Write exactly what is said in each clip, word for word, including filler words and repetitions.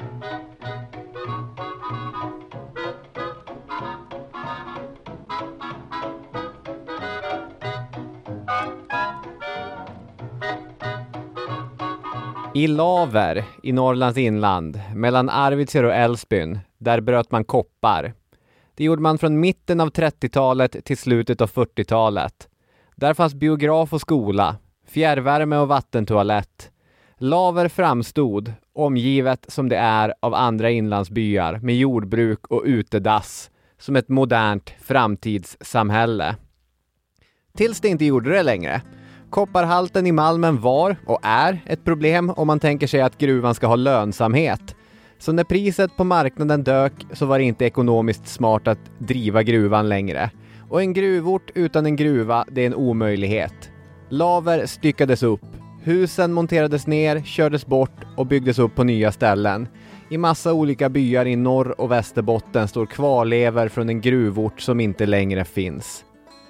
I Laver i Norrlands inland, mellan Arvidsjaur och Älvsbyn, där bröt man koppar. Det gjorde man från mitten av trettiotalet till slutet av fyrtiotalet. Där fanns biograf och skola, fjärrvärme och vattentoalett. Laver framstod, omgivet som det är av andra inlandsbyar med jordbruk och utedass, som ett modernt framtidssamhälle. Tills det inte gjorde det längre. Kopparhalten i malmen var och är ett problem om man tänker sig att gruvan ska ha lönsamhet. Så när priset på marknaden dök så var det inte ekonomiskt smart att driva gruvan längre. Och en gruvort utan en gruva, det är en omöjlighet. Laver styckades upp. Husen monterades ner, kördes bort och byggdes upp på nya ställen. I massa olika byar i norr- och Västerbotten står kvarlever från en gruvort som inte längre finns.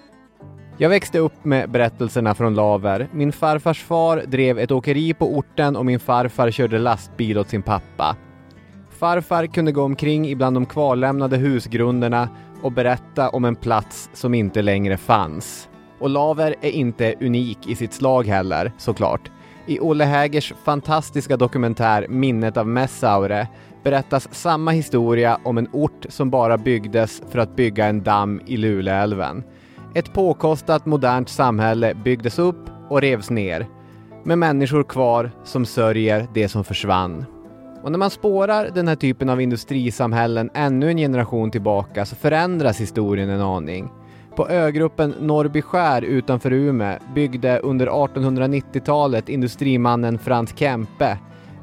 Jag växte upp med berättelserna från Laver. Min farfars far drev ett åkeri på orten och min farfar körde lastbil åt sin pappa. Farfar kunde gå omkring ibland de kvarlämnade husgrunderna och berätta om en plats som inte längre fanns. Och Laver är inte unik i sitt slag heller, såklart. I Olle Hägers fantastiska dokumentär Minnet av Messaure berättas samma historia om en ort som bara byggdes för att bygga en damm i Luleälven. Ett påkostat modernt samhälle byggdes upp och revs ner, med människor kvar som sörjer det som försvann. Och när man spårar den här typen av industrisamhällen ännu en generation tillbaka så förändras historien en aning. På ögruppen Norrbyskär utanför Umeå byggde under artonhundranittiotalet industrimannen Frans Kempe,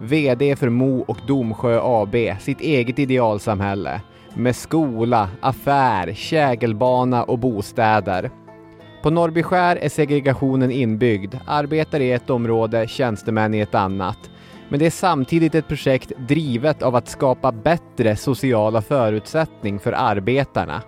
vd för Mo och Domsjö A B, sitt eget idealsamhälle. Med skola, affär, kägelbana och bostäder. På Norrbyskär är segregationen inbyggd. Arbetare i ett område, tjänstemän i ett annat. Men det är samtidigt ett projekt drivet av att skapa bättre sociala förutsättningar för arbetarna.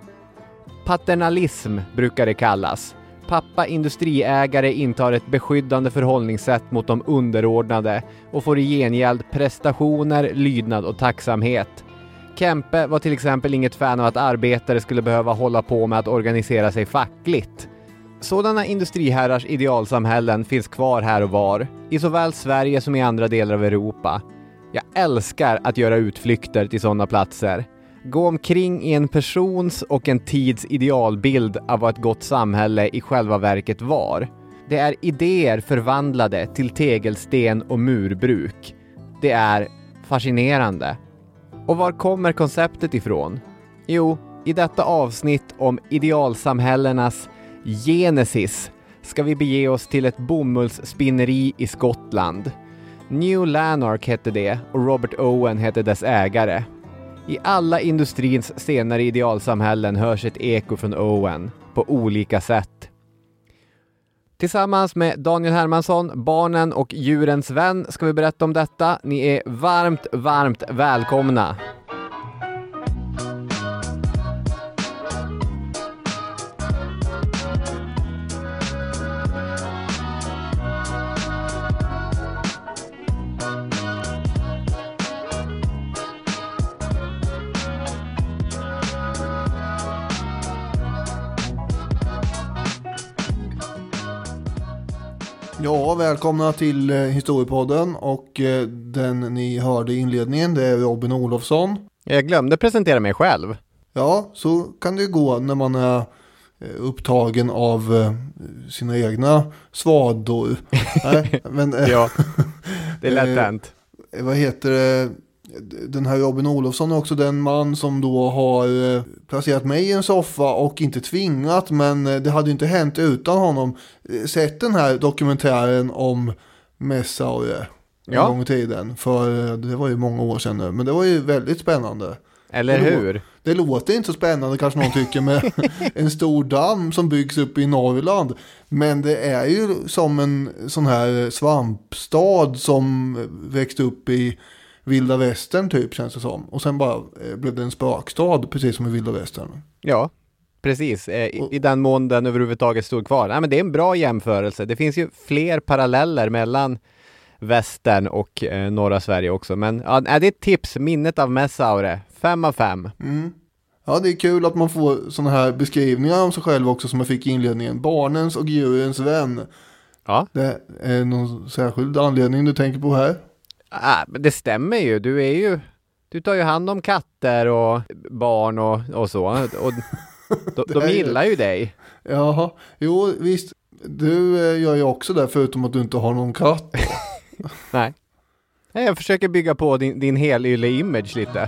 Paternalism brukar det kallas. Pappa industriägare intar ett beskyddande förhållningssätt mot de underordnade och får i gengäld prestationer, lydnad och tacksamhet. Kempe var till exempel inget fan av att arbetare skulle behöva hålla på med att organisera sig fackligt. Sådana industriherrars idealsamhällen finns kvar här och var, i såväl Sverige som i andra delar av Europa. Jag älskar att göra utflykter till sådana platser. Gå omkring i en persons och en tids idealbild av vad ett gott samhälle i själva verket var. Det är idéer förvandlade till tegelsten och murbruk. Det är fascinerande. Och var kommer konceptet ifrån? Jo, i detta avsnitt om idealsamhällenas genesis ska vi bege oss till ett bomullsspinneri i Skottland. New Lanark hette det och Robert Owen hette dess ägare. I alla industrins senare idealsamhällen hörs ett eko från Owen på olika sätt. Tillsammans med Daniel Hermansson, barnen och djurens vän ska vi berätta om detta. Ni är varmt, varmt välkomna. Ja, välkomna till eh, Historiepodden och eh, den ni hörde i inledningen, det är Robin Olofsson. Jag glömde presentera mig själv. Ja, så kan det ju gå när man är eh, upptagen av eh, sina egna svador. Nej, men, eh, ja, det är lätt hänt. Eh, vad heter det? Den här Robin Olofsson är också den man som då har eh, placerat mig i en soffa och inte tvingat, men eh, det hade inte hänt utan honom. Eh, sett den här dokumentären om Messaure en ja. gång i tiden, för eh, det var ju många år sedan nu, men det var ju väldigt spännande. Eller det hur? Lå- det låter inte så spännande kanske någon tycker med en stor damm som byggs upp i Norrland, men det är ju som en sån här svampstad som växte upp i Vilda Västern typ, känns det som. Och sen bara eh, blev det en spökstad, precis som i Vilda Västern. Ja, precis. Eh, i, I den mån den överhuvudtaget stod kvar. Nej, men det är en bra jämförelse. Det finns ju fler paralleller mellan västern och eh, norra Sverige också. Men ja, det är ett tips, minnet av Messaure. Fem av fem. Mm. Ja, det är kul att man får såna här beskrivningar om sig själv också som jag fick i inledningen. Barnens och djurens vän. Ja. Det är någon särskild anledning du tänker på här? Ah, men det stämmer ju. Du är ju du tar ju hand om katter och barn och, och så. Och de, de gillar ju dig. Jaha, jo visst. Du gör ju också det förutom att du inte har någon katt. Nej. Jag försöker bygga på din, din helylle-image lite.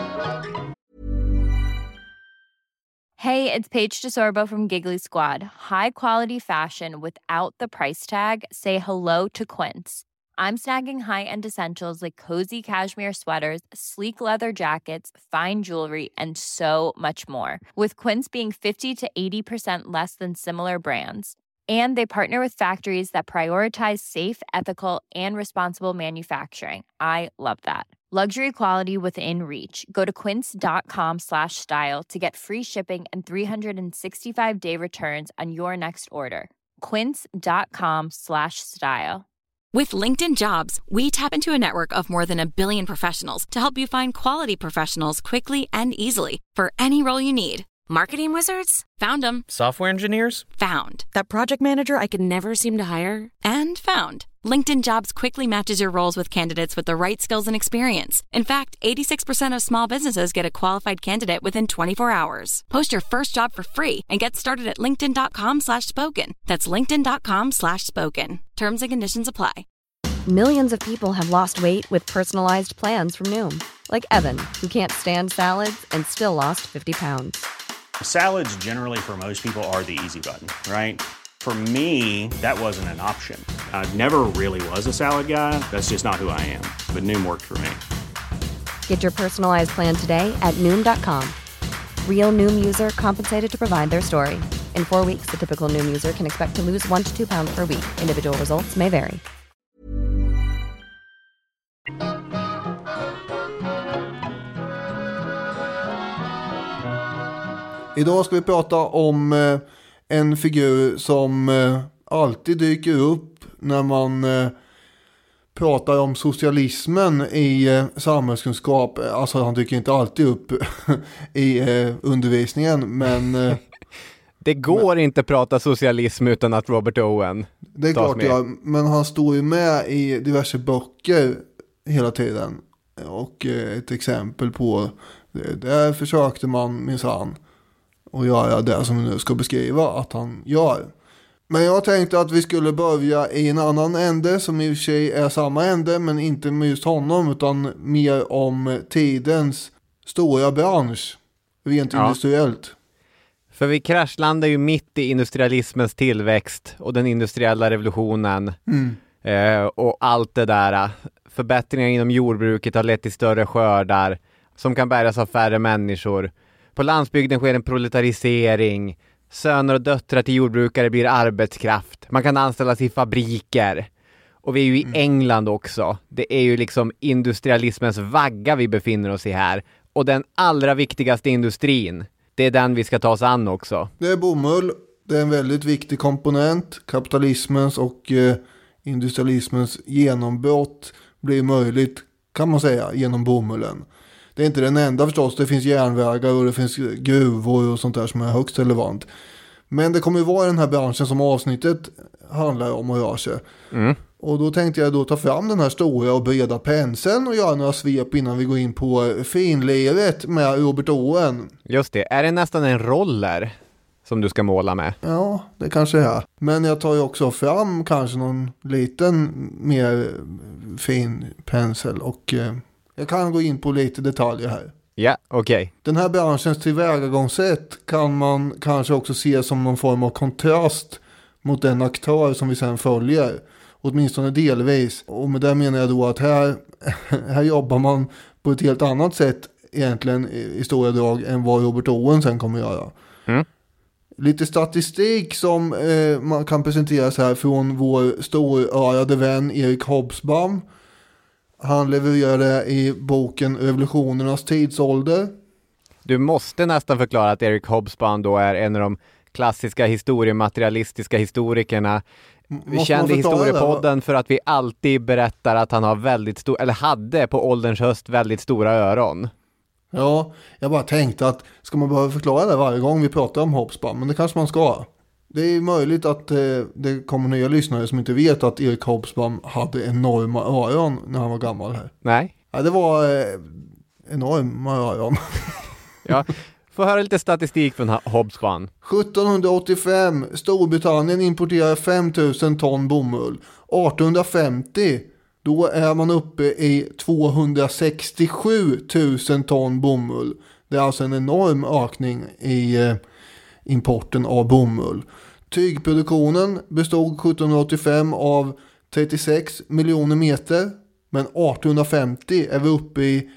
Hey, it's Paige DeSorbo from Giggly Squad. High quality fashion without the price tag. Say hello to Quince. I'm snagging high-end essentials like cozy cashmere sweaters, sleek leather jackets, fine jewelry, and so much more. With Quince being fifty to eighty percent less than similar brands. And they partner with factories that prioritize safe, ethical, and responsible manufacturing. I love that. Luxury quality within reach. Go to quince.com slash style to get free shipping and three sixty-five day returns on your next order. Quince.com slash style. With LinkedIn Jobs, we tap into a network of more than a billion professionals to help you find quality professionals quickly and easily for any role you need. Marketing wizards? Found them. Software engineers? Found. That project manager I could never seem to hire? And found. LinkedIn Jobs quickly matches your roles with candidates with the right skills and experience. In fact, eighty-six percent of small businesses get a qualified candidate within twenty-four hours. Post your first job for free and get started at linkedin.com slash spoken. That's linkedin.com slash spoken. Terms and conditions apply. Millions of people have lost weight with personalized plans from Noom. Like Evan, who can't stand salads and still lost fifty pounds. Salads generally for most people are the easy button, right? For me, that wasn't an option. I never really was a salad guy. That's just not who I am. But Noom worked for me. Get your personalized plan today at Noom dot com. Real Noom user compensated to provide their story. In four weeks, the typical Noom user can expect to lose one to two pounds per week. Individual results may vary. Idag ska vi prata om eh, en figur som eh, alltid dyker upp när man eh, pratar om socialismen i eh, samhällskunskap. Alltså han dyker inte alltid upp i eh, undervisningen, men... Eh, det går men, inte prata socialism utan att Robert Owen det är klart, ja, men han står ju med i diverse böcker hela tiden. Och eh, ett exempel på det, där försökte man minsann och göra det som vi nu ska beskriva att han gör. Men jag tänkte att vi skulle börja i en annan ände som i och för sig är samma ände, men inte med just honom utan mer om tidens stora bransch rent ja. industriellt. För vi kraschlandar ju mitt i industrialismens tillväxt och den industriella revolutionen mm. eh, och allt det där. Förbättringar inom jordbruket har lett till större skördar som kan bäras av färre människor. På landsbygden sker en proletarisering. Söner och döttrar till jordbrukare blir arbetskraft. Man kan anställas i fabriker. Och vi är ju i England också. Det är ju liksom industrialismens vagga vi befinner oss i här. Och den allra viktigaste industrin, det är den vi ska ta oss an också. Det är bomull. Det är en väldigt viktig komponent. Kapitalismens och eh, industrialismens genombrott blir möjligt, kan man säga, genom bomullen. Det är inte den enda förstås. Det finns järnvägar och det finns gruvor och sånt där som är högst relevant. Men det kommer ju vara den här branschen som avsnittet handlar om och rör sig. Mm. Och då tänkte jag då ta fram den här stora och breda penseln och göra några svep innan vi går in på finliret med Robert Owen. Just det. Är det nästan en roller som du ska måla med? Ja, det kanske är. Men jag tar ju också fram kanske någon liten mer fin pensel och... Eh, jag kan gå in på lite detaljer här. Ja, okej. Okay. Den här branschens tillvägagångssätt kan man kanske också se som någon form av kontrast mot den aktör som vi sedan följer. Åtminstone delvis. Och med det menar jag då att här, här jobbar man på ett helt annat sätt egentligen i stora drag än vad Robert Owen sen kommer göra. Mm. Lite statistik som eh, man kan presentera så här från vår storörade vän Erik Hobsbawm. Han levererade i boken Revolutionernas tidsålder. Du måste nästan förklara att Erik Hobsbawm då är en av de klassiska historiematerialistiska historikerna. Vi kände historiepodden för att vi alltid berättar att han har väldigt stor, eller hade på ålderns höst väldigt stora öron. Ja, jag bara tänkte att ska man behöva förklara det varje gång vi pratar om Hobsbawm, men det kanske man ska. Det är möjligt att eh, det kommer nya lyssnare som inte vet att Erik Hobsbawm hade enorma öron när han var gammal här. Nej. Ja, det var eh, enorma öron. Ja, får höra lite statistik från Hobsbawm. sjuttonhundraåttiofem, Storbritannien importerar fem tusen ton bomull. arton femtio, då är man uppe i tvåhundrasextiosju tusen ton bomull. Det är alltså en enorm ökning i eh, importen av bomull. Tygproduktionen bestod sjuttonhundraåttiofem av trettiosex miljoner meter, men arton femtio är vi uppe i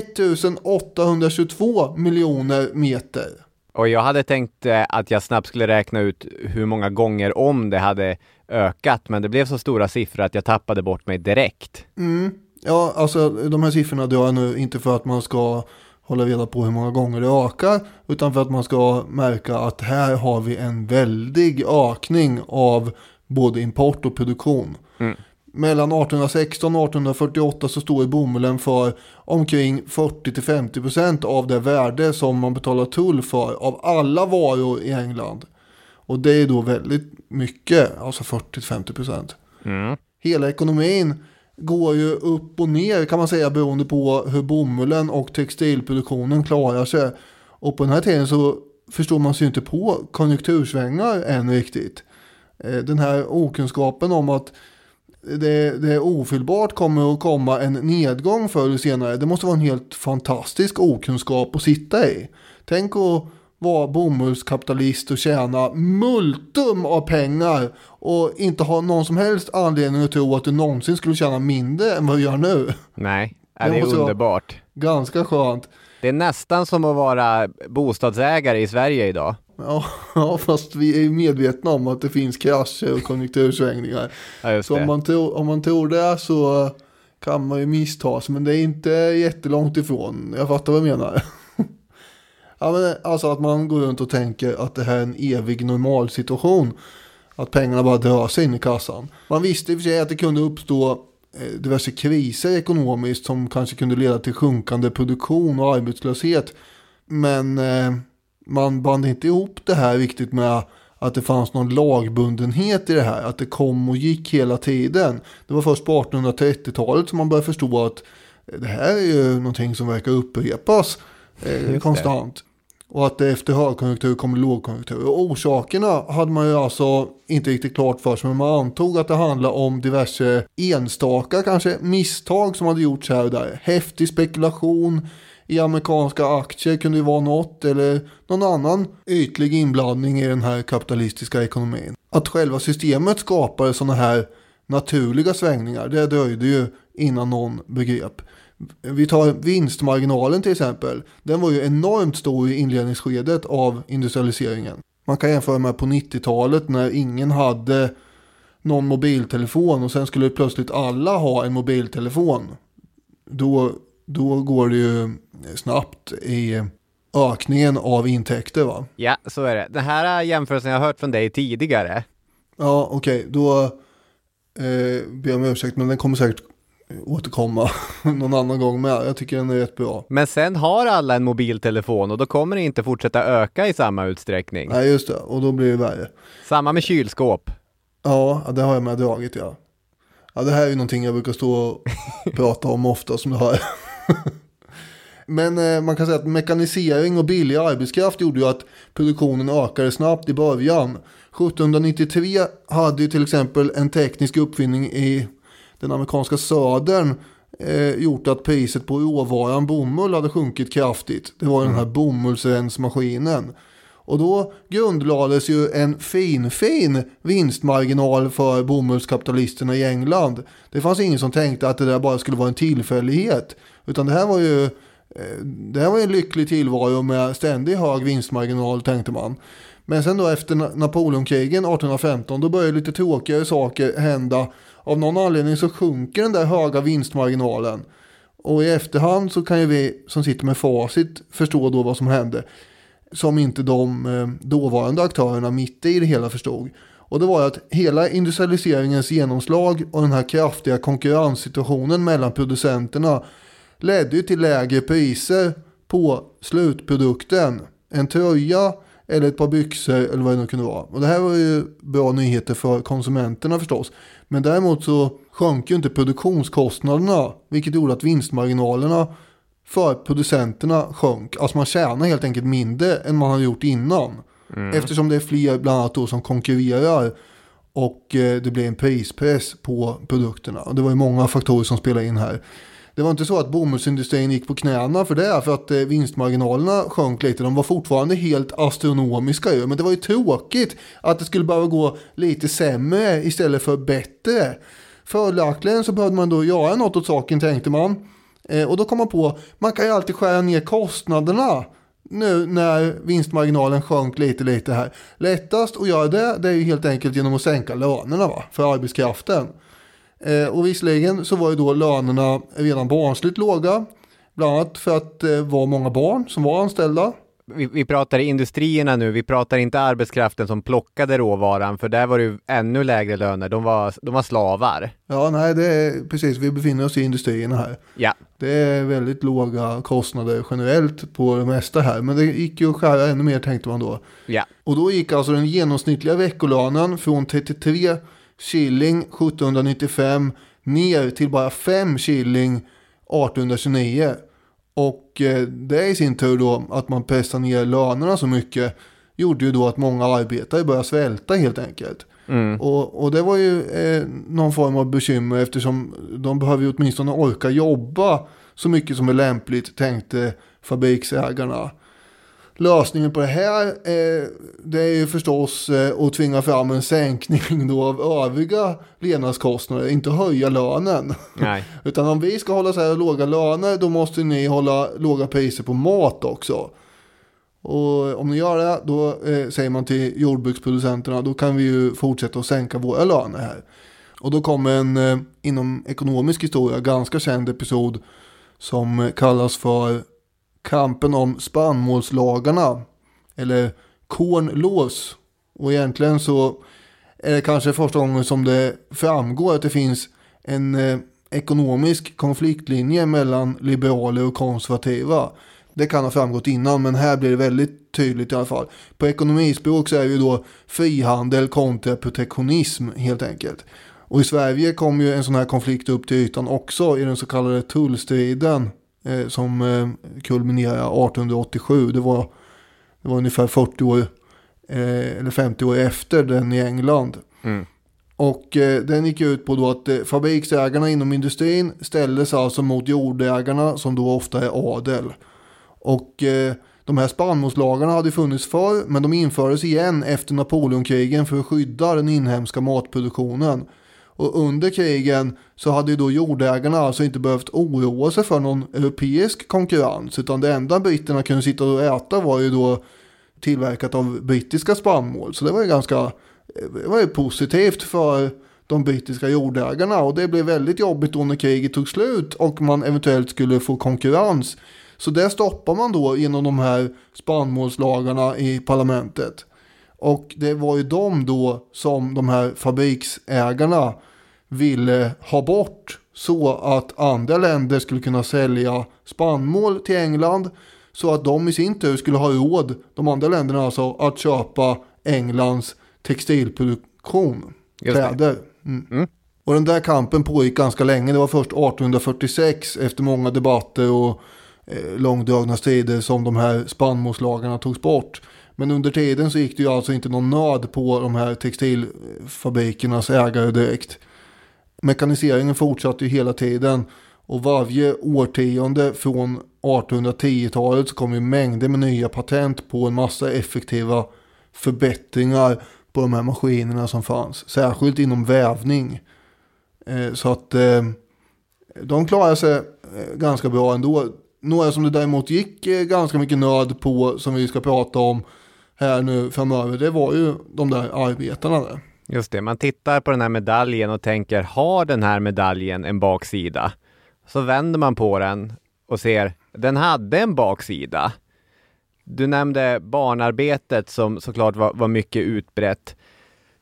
ettusenåttahundratjugotvå miljoner meter. Och jag hade tänkt att jag snabbt skulle räkna ut hur många gånger om det hade ökat, men det blev så stora siffror att jag tappade bort mig direkt. Mm. Ja, alltså de här siffrorna drar jag nu inte för att man ska hålla reda på hur många gånger det ökar, utan för att man ska märka att här har vi en väldig ökning av både import och produktion. Mm. Mellan arton sexton och arton fyrtioåtta så står bomullen för omkring fyrtio till femtio procent av det värde som man betalar tull för av alla varor i England. Och det är då väldigt mycket, alltså fyrtio till femtio procent. Mm. Hela ekonomin går ju upp och ner kan man säga beroende på hur bomullen och textilproduktionen klarar sig. Och på den här tiden så förstår man sig inte på konjunktursvängar än riktigt. Den här okunskapen om att det, det ofyllbart kommer att komma en nedgång förr eller senare. Det måste vara en helt fantastisk okunskap att sitta i. Tänk att vara bomullskapitalist och tjäna multum av pengar och inte ha någon som helst anledning att tro att du någonsin skulle tjäna mindre än vad du gör nu. Nej, det, det är underbart. Ganska skönt. Det är nästan som att vara bostadsägare i Sverige idag. Ja, ja, fast vi är medvetna om att det finns krascher och konjunktursvängningar. Ja, så om man, tror, om man tror det så kan man ju missta sig, men det är inte jättelångt ifrån. Jag fattar vad jag menar. Ja, men alltså att man går runt och tänker att det här är en evig normal situation. Att pengarna bara drar sig in i kassan. Man visste i och för sig att det kunde uppstå diverse kriser ekonomiskt som kanske kunde leda till sjunkande produktion och arbetslöshet. Men eh, man band inte ihop det här riktigt med att det fanns någon lagbundenhet i det här. Att det kom och gick hela tiden. Det var först på artonhundratrettiotalet som man började förstå att det här är ju någonting som verkar upprepas eh, konstant. Och att det efter högkonjunktur kommer lågkonjunktur. Och orsakerna hade man ju alltså inte riktigt klart för sig. Men man antog att det handlar om diverse enstaka kanske misstag som hade gjorts här och där. Häftig spekulation i amerikanska aktier kunde ju vara något. Eller någon annan ytlig inblandning i den här kapitalistiska ekonomin. Att själva systemet skapade sådana här naturliga svängningar. Det dröjde ju innan någon begrep. Vi tar vinstmarginalen till exempel. Den var ju enormt stor i inledningsskedet av industrialiseringen. Man kan jämföra med på nittiotalet när ingen hade någon mobiltelefon och sen skulle plötsligt alla ha en mobiltelefon. Då, då går det ju snabbt i ökningen av intäkter, va? Ja, så är det. Den här jämförelsen jag har hört från dig tidigare. Ja, okej. Okay. Då eh, ber jag om ursäkt, men den kommer säkert återkomma någon annan gång med. Jag tycker den är rätt bra. Men sen har alla en mobiltelefon och då kommer det inte fortsätta öka i samma utsträckning. Nej, just det. Och då blir det värre. Samma med kylskåp. Ja, det har jag med dragit, ja. Ja, det här är ju någonting jag brukar stå och prata om ofta som det har. Men eh, man kan säga att mekanisering och billig arbetskraft gjorde ju att produktionen ökade snabbt i början. sjuttonhundranittiotre hade ju till exempel en teknisk uppfinning i den amerikanska södern eh, gjort att priset på råvaran bomull hade sjunkit kraftigt. Det var mm. den här bomullsrensmaskinen. Och då grundlades ju en fin, fin vinstmarginal för bomullskapitalisterna i England. Det fanns ingen som tänkte att det där bara skulle vara en tillfällighet. Utan det här var ju, det här var en lycklig tillvaro med ständig hög vinstmarginal, tänkte man. Men sen då efter Napoleonkrigen artonhundrafemton, då började lite tråkigare saker hända. Av någon anledning så sjunker den där höga vinstmarginalen. Och i efterhand så kan ju vi som sitter med facit förstå då vad som hände. Som inte de dåvarande aktörerna mitt i det hela förstod. Och det var att hela industrialiseringens genomslag och den här kraftiga konkurrenssituationen mellan producenterna ledde ju till lägre priser på slutprodukten. En tröja eller ett par byxor eller vad det nu kunde vara. Och det här var ju bra nyheter för konsumenterna förstås. Men däremot så sjönk ju inte produktionskostnaderna, vilket gjorde att vinstmarginalerna för producenterna sjönk. Alltså man tjänar helt enkelt mindre än man hade gjort innan. Mm. Eftersom det är fler bland annat då som konkurrerar och eh, det blir en prispress på produkterna. Och det var ju många faktorer som spelade in här. Det var inte så att bomullsindustrin gick på knäna för det, för att eh, vinstmarginalerna sjönk lite. De var fortfarande helt astronomiska ju, men det var ju tråkigt att det skulle bara gå lite sämre istället för bättre. Förlagligen så behövde man då göra något åt saken, tänkte man. Eh, och då kom man på, man kan ju alltid skära ner kostnaderna nu när vinstmarginalen sjönk lite lite här. Lättast att göra det, det är ju helt enkelt genom att sänka lönerna va, för arbetskraften. Eh, och visserligen så var ju då lönerna redan barnsligt låga, bland annat för att det eh, var många barn som var anställda. Vi, vi pratar industrierna nu, vi pratar inte arbetskraften som plockade råvaran, för där var det ju ännu lägre löner, de var, de var slavar. Ja, nej, det är precis, vi befinner oss i industrierna här. Ja. Det är väldigt låga kostnader generellt på det mesta här, men det gick ju att skära ännu mer, tänkte man då. Ja. Och då gick alltså den genomsnittliga veckolönen från trettiotre shilling sjuttonhundranittiofem ner till bara fem shilling artonhundratjugonio. Och eh, det i sin tur då, att man pressar ner lönerna så mycket, gjorde ju då att många arbetare började svälta helt enkelt. Mm. Och, och det var ju eh, någon form av bekymmer, eftersom de behöver ju åtminstone orka jobba så mycket som är lämpligt, tänkte fabriksägarna. Lösningen på det här eh, det är ju förstås eh, att tvinga fram en sänkning då av övriga levnadskostnader, inte höja lönen. Nej. Utan om vi ska hålla så här låga löner, då måste ni hålla låga priser på mat också. Och om ni gör det, då eh, säger man till jordbruksproducenterna, då kan vi ju fortsätta att sänka våra löner här. Och då kommer en eh, inom ekonomisk historia ganska känd episod som kallas för kampen om spannmålslagarna, eller corn laws. Och egentligen så är det kanske första gången som det framgår att det finns en eh, ekonomisk konfliktlinje mellan liberaler och konservativa. Det kan ha framgått innan, men här blir det väldigt tydligt i alla fall. På ekonomispråk så är det ju då frihandel kontra protektionism helt enkelt. Och i Sverige kom ju en sån här konflikt upp till ytan också i den så kallade tullstriden eh, som eh, kulminerade artonhundraåttiosju. Det var, det var ungefär fyrtio år eh, eller femtio år efter den i England. Mm. Och eh, den gick ut på då att eh, fabriksägarna inom industrin ställdes alltså mot jordägarna som då ofta är adel. Och eh, de här spannmålslagarna hade funnits förr, men de infördes igen efter Napoleonkrigen för att skydda den inhemska matproduktionen. Och under krigen så hade ju då jordägarna alltså inte behövt oroa sig för någon europeisk konkurrens, utan det enda britterna kunde sitta och äta var ju då tillverkat av brittiska spannmål. Så det var ju ganska det var ju positivt för de brittiska jordägarna, och det blev väldigt jobbigt då när kriget tog slut och man eventuellt skulle få konkurrens. Så det stoppar man då genom de här spannmålslagarna i parlamentet. Och det var ju de då som de här fabriksägarna ville ha bort, så att andra länder skulle kunna sälja spannmål till England, så att de i sin tur skulle ha råd, de andra länderna alltså, att köpa Englands textilproduktion, kläder. Mm. Mm. Och den där kampen pågick ganska länge. Det var först artonhundrafyrtiosex efter många debatter och eh, långdragna strider som de här spannmålslagarna togs bort. Men under tiden så gick det ju alltså inte någon nöd på de här textilfabrikernas ägare direkt. Mekaniseringen fortsatte ju hela tiden, och varje årtionde från artonhundratio-talet så kom ju mängder med nya patent på en massa effektiva förbättringar på de här maskinerna som fanns, särskilt inom vävning. Eh, så att eh, de klarade sig eh, ganska bra ändå. Några som det däremot gick eh, ganska mycket nöd på, som vi ska prata om här nu framöver, det var ju de där arbetarna där. Just det, man tittar på den här medaljen och tänker, har den här medaljen en baksida? Så vänder man på den och ser, den hade en baksida. Du nämnde barnarbetet som såklart var, var mycket utbrett.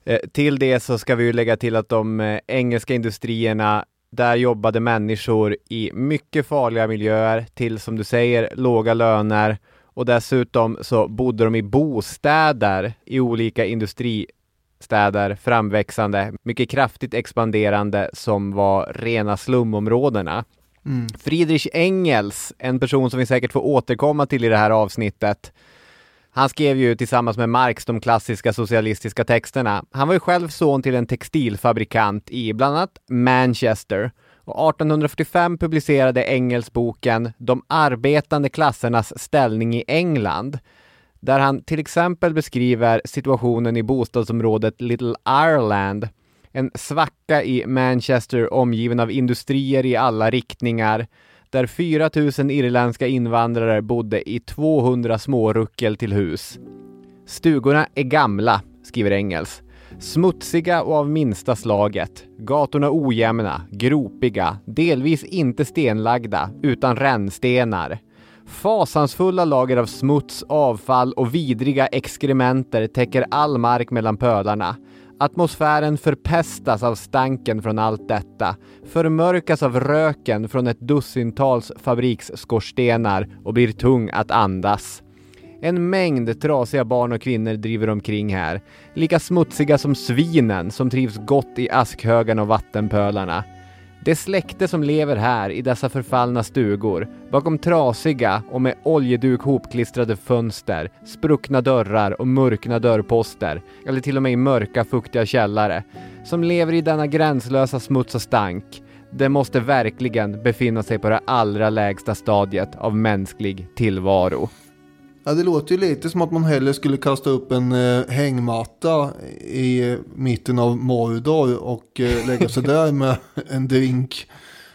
Eh, till det så ska vi ju lägga till att de eh, engelska industrierna, där jobbade människor i mycket farliga miljöer till, som du säger, låga löner. Och dessutom så bodde de i bostäder i olika industristäder, framväxande, mycket kraftigt expanderande, som var rena slumområdena. Mm. Friedrich Engels, en person som vi säkert får återkomma till i det här avsnittet, han skrev ju tillsammans med Marx de klassiska socialistiska texterna. Han var ju själv son till en textilfabrikant i bland annat Manchester. Och arton fyrtiofem publicerade Engels boken De arbetande klassernas ställning i England, där han till exempel beskriver situationen i bostadsområdet Little Ireland, en svacka i Manchester omgiven av industrier i alla riktningar, där fyra tusen irländska invandrare bodde i tvåhundra små ruckel till hus. Stugorna är gamla, skriver Engels. Smutsiga och av minsta slaget. Gatorna ojämna, gropiga, delvis inte stenlagda, utan rännstenar. Fasansfulla lager av smuts, avfall och vidriga exkrementer täcker all mark mellan pölarna. Atmosfären förpestas av stanken från allt detta, förmörkas av röken från ett dussintals fabriksskorstenar och blir tung att andas. En mängd trasiga barn och kvinnor driver omkring här, lika smutsiga som svinen som trivs gott i askhögarna och vattenpölarna. Det släkte som lever här i dessa förfallna stugor, bakom trasiga och med oljeduk hopklistrade fönster, spruckna dörrar och mörkna dörrposter, eller till och med i mörka fuktiga källare, som lever i denna gränslösa smuts och stank, det måste verkligen befinna sig på det allra lägsta stadiet av mänsklig tillvaro. Ja, det låter ju lite som att man hellre skulle kasta upp en eh, hängmatta i eh, mitten av Mordor och eh, lägga sig där med en drink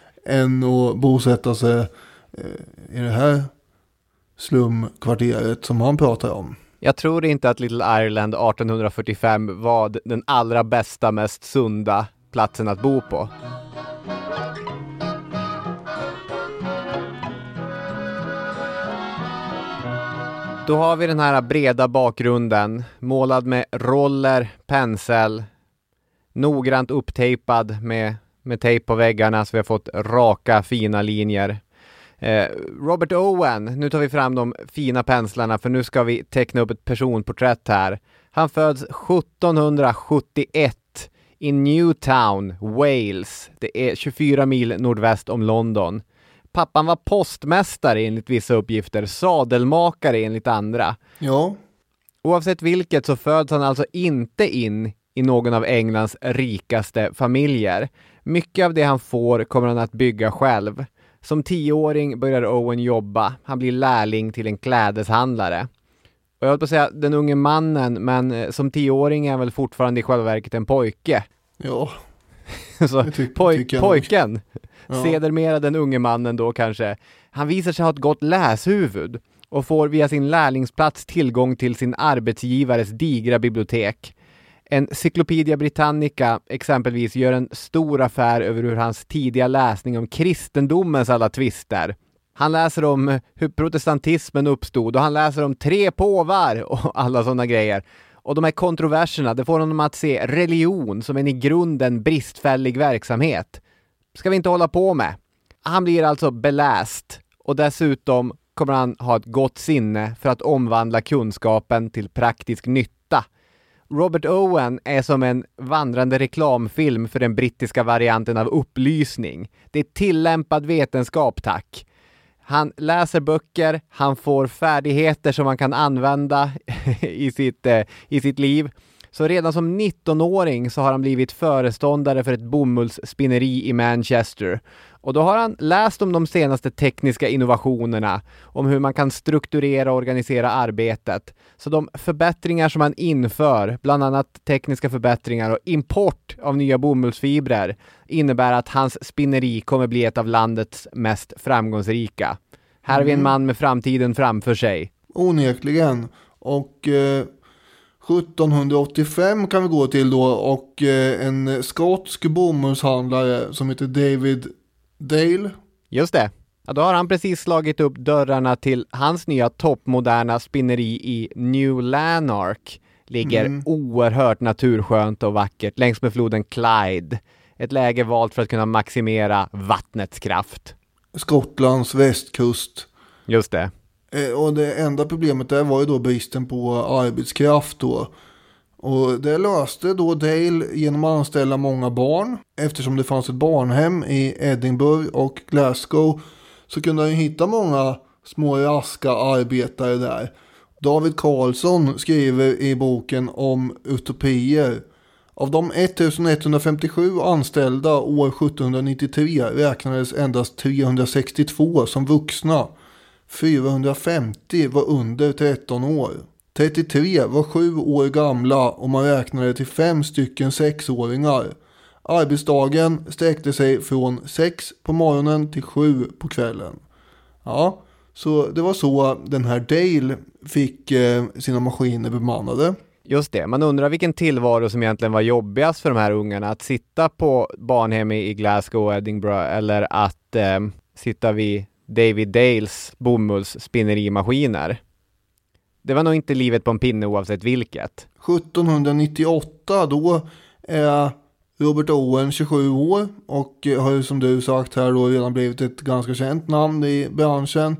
än att bosätta sig eh, i det här slumkvarteret som han pratar om. Jag tror inte att Little Ireland arton fyrtiofem var den allra bästa, mest sunda platsen att bo på. Då har vi den här breda bakgrunden, målad med roller, pensel, noggrant upptejpad med, med tejp på väggarna så vi har fått raka, fina linjer. Eh, Robert Owen, nu tar vi fram de fina penslarna för nu ska vi teckna upp ett personporträtt här. Han föds sjuttonhundrasjuttioett i Newtown, Wales. Det är tjugofyra mil nordväst om London. Pappan var postmästare enligt vissa uppgifter, sadelmakare enligt andra. Ja. Oavsett vilket så föds han alltså inte in i någon av Englands rikaste familjer. Mycket av det han får kommer han att bygga själv. Som tioåring börjar Owen jobba. Han blir lärling till en klädeshandlare. Och jag höll på att säga den unge mannen, men som tioåring är han väl fortfarande i själva verket en pojke. Ja. Så tyck, poj- pojken. Ja. Sedermera den unge mannen då kanske. Han visar sig ha ett gott läshuvud och får via sin lärlingsplats tillgång till sin arbetsgivares digra bibliotek. Encyclopedia Britannica exempelvis gör en stor affär över hur hans tidiga läsning om kristendomens alla tvister. Han läser om hur protestantismen uppstod och han läser om tre påvar och alla sådana grejer. Och de här kontroverserna, det får honom att se religion som en i grunden bristfällig verksamhet. Ska vi inte hålla på med. Han blir alltså beläst och dessutom kommer han ha ett gott sinne för att omvandla kunskapen till praktisk nytta. Robert Owen är som en vandrande reklamfilm för den brittiska varianten av upplysning. Det är tillämpad vetenskap, tack. Han läser böcker, han får färdigheter som man kan använda i sitt, eh, i sitt liv. Så redan som nittonåring så har han blivit föreståndare för ett bomullsspinneri i Manchester. Och då har han läst om de senaste tekniska innovationerna, om hur man kan strukturera och organisera arbetet. Så de förbättringar som han inför, bland annat tekniska förbättringar och import av nya bomullsfibrer, innebär att hans spinneri kommer bli ett av landets mest framgångsrika. Här har vi en man med framtiden framför sig. Onekligen. Och eh, sjuttonhundraåttiofem kan vi gå till då och eh, en skotsk bomullshandlare som heter David Dale. Just det. Ja, då har han precis slagit upp dörrarna till hans nya toppmoderna spinneri i New Lanark, Ligger Mm. oerhört naturskönt och vackert längs med floden Clyde. Ett läge valt för att kunna maximera vattnets kraft. Skottlands västkust. Just det. Eh, och det enda problemet där var ju då bristen på arbetskraft då. Och det löste då Dale genom att anställa många barn. Eftersom det fanns ett barnhem i Edinburgh och Glasgow så kunde han ju hitta många små raska arbetare där. David Carlson skriver i boken om utopier. Av de ettusenetthundrafemtiosju anställda år sjuttonhundranittiotre räknades endast trehundrasextiotvå som vuxna. fyrahundrafemtio var under tretton år. trettiotre var sju år gamla och man räknade till fem stycken sexåringar. Arbetsdagen sträckte sig från sex på morgonen till sju på kvällen. Ja, så det var så den här Dale fick eh, sina maskiner bemannade. Just det, man undrar vilken tillvaro som egentligen var jobbigast för de här ungarna. Att sitta på barnhem i Glasgow och Edinburgh eller att eh, sitta vid David Dales bomullsspinnerimaskiner. Det var nog inte livet på en pinne oavsett vilket. sjuttonhundranittioåtta då är Robert Owen tjugosju år och har ju som du sagt här då redan blivit ett ganska känt namn i branschen.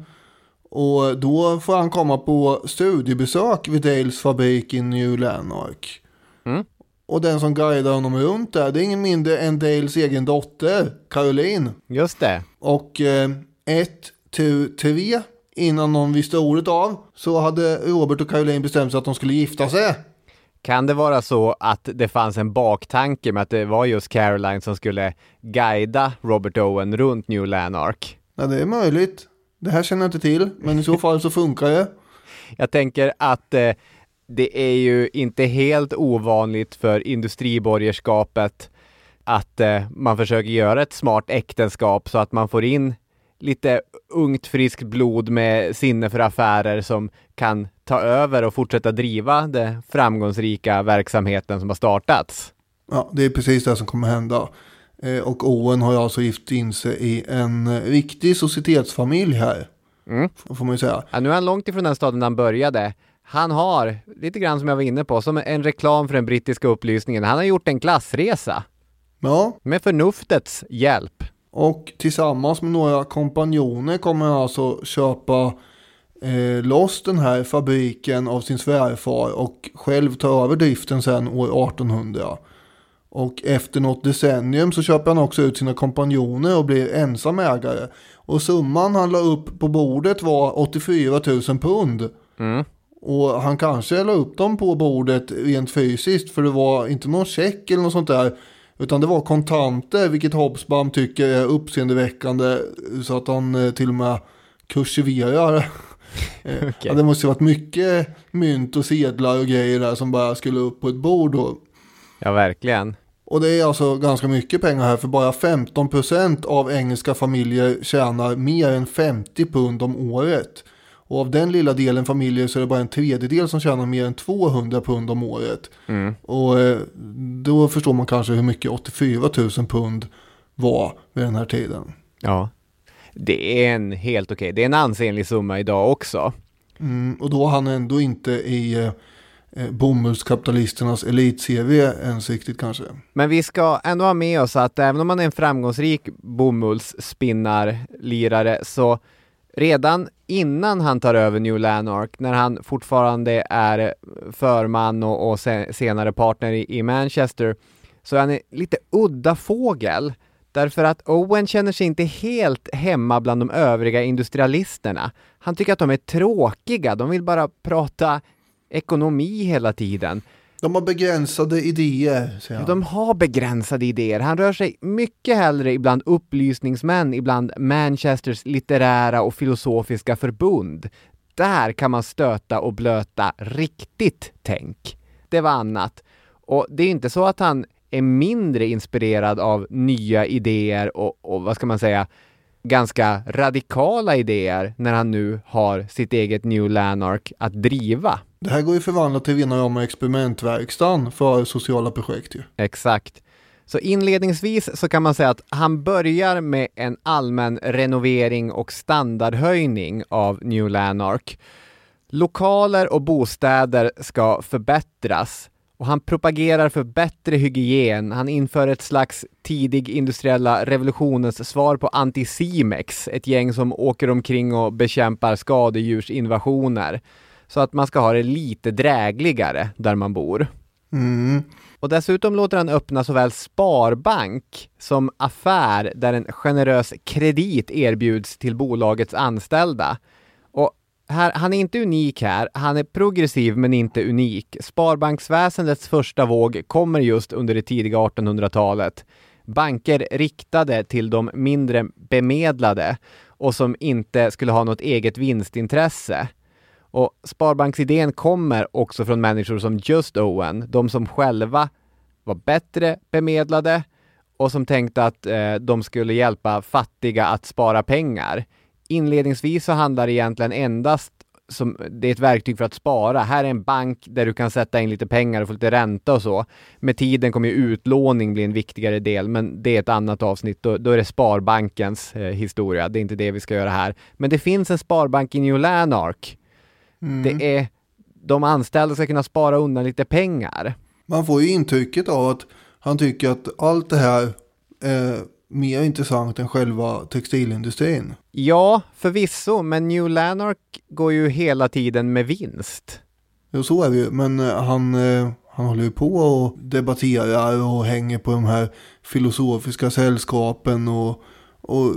Och då får han komma på studiebesök vid Dales fabrik i New Lanark. Mm. Och den som guidar honom runt där, det är ingen mindre än Dales egen dotter, Caroline. Just det. Och eh, ett, tu, tre, innan någon visste ordet av, så hade Robert och Caroline bestämt sig att de skulle gifta sig. Kan det vara så att det fanns en baktanke med att det var just Caroline som skulle guida Robert Owen runt New Lanark? Ja, det är möjligt. Det här känner jag inte till, men i så fall så funkar det. Jag tänker att eh, det är ju inte helt ovanligt för industriborgerskapet att eh, man försöker göra ett smart äktenskap så att man får in lite ungt friskt blod med sinne för affärer som kan ta över och fortsätta driva den framgångsrika verksamheten som har startats. Ja, det är precis det som kommer hända. Eh, och Owen har ju alltså gift in sig i en eh, riktig societetsfamilj här. Mm. Får man ju säga. Ja, nu är han långt ifrån den staden han började. Han har, lite grann som jag var inne på, som en reklam för den brittiska upplysningen. Han har gjort en klassresa. Ja. Med förnuftets hjälp. Och tillsammans med några kompanjoner kommer han alltså köpa eh, loss den här fabriken av sin svärfar och själv ta över driften sen år artonhundra. Och efter något decennium så köper han också ut sina kompanjoner och blir ensam ägare. Och summan han la upp på bordet var åttiofyra tusen pund. Mm. Och han kanske la upp dem på bordet rent fysiskt, för det var inte någon check eller något sånt där. Utan det var kontanter, vilket Hobsbawm tycker är uppseendeväckande, så att han eh, till och med kursiverar. Okay. Ja, det måste ha varit mycket mynt och sedlar och grejer där som bara skulle upp på ett bord då. Ja, verkligen. Och det är alltså ganska mycket pengar här, för bara femton procent av engelska familjer tjänar mer än femtio pund om året. Och av den lilla delen familjer så är det bara en tredjedel som tjänar mer än tvåhundra pund om året. Mm. Och eh, då förstår man kanske hur mycket åttiofyra tusen pund var vid den här tiden. Ja, det är en helt okej. Det är en ansenlig summa idag också. Mm, och då har han ändå inte i eh, bomullskapitalisternas elitserie ens riktigt kanske. Men vi ska ändå ha med oss att även om man är en framgångsrik bomullsspinnarlirare så redan innan han tar över New Lanark, när han fortfarande är förman och, och senare partner i, i Manchester, så är han en lite udda fågel. Därför att Owen känner sig inte helt hemma bland de övriga industrialisterna. Han tycker att de är tråkiga. De vill bara prata ekonomi hela tiden. De har begränsade idéer, säger han. De har begränsade idéer. Han rör sig mycket hellre ibland upplysningsmän, ibland Manchesters litterära och filosofiska förbund. Där kan man stöta och blöta riktigt tänk. Det var annat. Och det är inte så att han är mindre inspirerad av nya idéer och, och vad ska man säga, ganska radikala idéer när han nu har sitt eget New Lanark att driva. Det här går ju förvandlat till vinnare om experimentverkstan för sociala projekt ju. Exakt. Så inledningsvis så kan man säga att han börjar med en allmän renovering och standardhöjning av New Lanark. Lokaler och bostäder ska förbättras. Och han propagerar för bättre hygien. Han inför ett slags tidig industriella revolutionens svar på Anticimex. Ett gäng som åker omkring och bekämpar skadedjursinvasioner. Så att man ska ha det lite drägligare där man bor. Mm. Och dessutom låter han öppna såväl sparbank som affär där en generös kredit erbjuds till bolagets anställda. Och här, han är inte unik här, han är progressiv men inte unik. Sparbanksväsendets första våg kommer just under det tidiga artonhundratalet. Banker riktade till de mindre bemedlade och som inte skulle ha något eget vinstintresse. Och sparbanksidén kommer också från människor som just Owen, de som själva var bättre bemedlade och som tänkte att eh, de skulle hjälpa fattiga att spara pengar. Inledningsvis så handlar det egentligen endast som det är ett verktyg för att spara. Här är en bank där du kan sätta in lite pengar och få lite ränta och så. Med tiden kommer ju utlåning bli en viktigare del, men det är ett annat avsnitt. Då, då är det Sparbankens eh, historia. Det är inte det vi ska göra här. Men det finns en sparbank i New Lanark. Mm. Det är de anställda ska kunna spara undan lite pengar. Man får ju intrycket av att han tycker att allt det här är mer intressant än själva textilindustrin. Ja, förvisso, men New Lanark går ju hela tiden med vinst. Jo, så är det ju, men han, han håller ju på och debatterar och hänger på de här filosofiska sällskapen och, och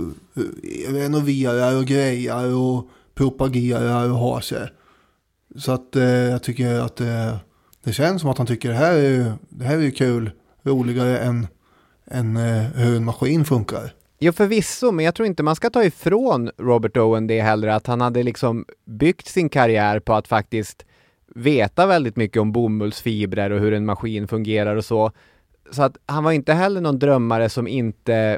renoverar och grejar och propagerar och har sig. Så att eh, jag tycker att eh, det känns som att han tycker det här är, det här är ju kul, roligare än, än eh, hur en maskin funkar. Ja, förvisso, men jag tror inte man ska ta ifrån Robert Owen det heller, att han hade liksom byggt sin karriär på att faktiskt veta väldigt mycket om bomullsfibrer och hur en maskin fungerar och så. Så att han var inte heller någon drömmare som inte,